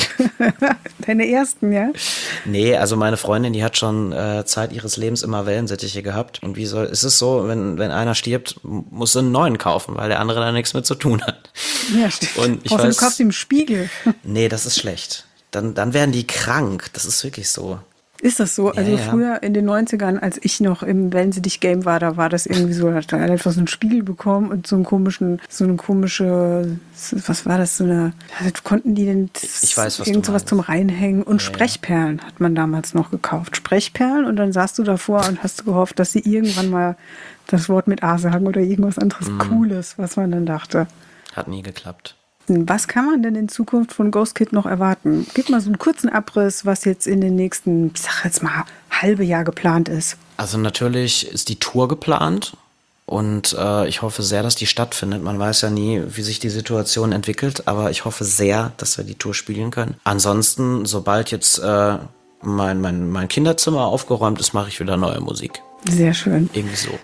Deine ersten, ja? Nee, also meine Freundin, die hat schon Zeit ihres Lebens immer Wellensittiche gehabt. Und ist es so, wenn einer stirbt, musst du einen neuen kaufen, weil der andere da nichts mit zu tun hat. Ja, stimmt. Und ich Außer weiß, du kaufst ihm einen Spiegel. Nee, das ist schlecht. Dann werden die krank. Das ist wirklich so. Ist das so? Also Ja. früher in den 90ern, als ich noch im Wellensittich-Game war, da war das irgendwie so, da hat er einfach so einen Spiegel bekommen und so eine komische, was war das, konnten die denn Ich weiß, was irgend du sowas meinst. zum Reinhängen und Ja. Sprechperlen hat man damals noch gekauft. Sprechperlen und dann saßt du davor und hast gehofft, dass sie irgendwann mal das Wort mit A sagen oder irgendwas anderes Cooles, was man dann dachte. Hat nie geklappt. Was kann man denn in Zukunft von Ghost Kid noch erwarten? Gib mal so einen kurzen Abriss, was jetzt in den nächsten, ich sag jetzt mal, halbe Jahr geplant ist. Also natürlich ist die Tour geplant und ich hoffe sehr, dass die stattfindet. Man weiß ja nie, wie sich die Situation entwickelt, aber ich hoffe sehr, dass wir die Tour spielen können. Ansonsten, sobald jetzt mein Kinderzimmer aufgeräumt ist, mache ich wieder neue Musik. Sehr schön. Irgendwie so.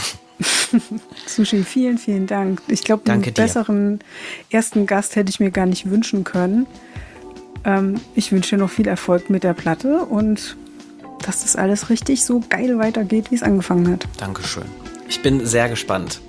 Sushi, vielen, vielen Dank. Ich glaube, einen Danke dir. besseren ersten Gast hätte ich mir gar nicht wünschen können. Ich wünsche dir noch viel Erfolg mit der Platte und dass das alles richtig so geil weitergeht, wie es angefangen hat. Dankeschön. Ich bin sehr gespannt.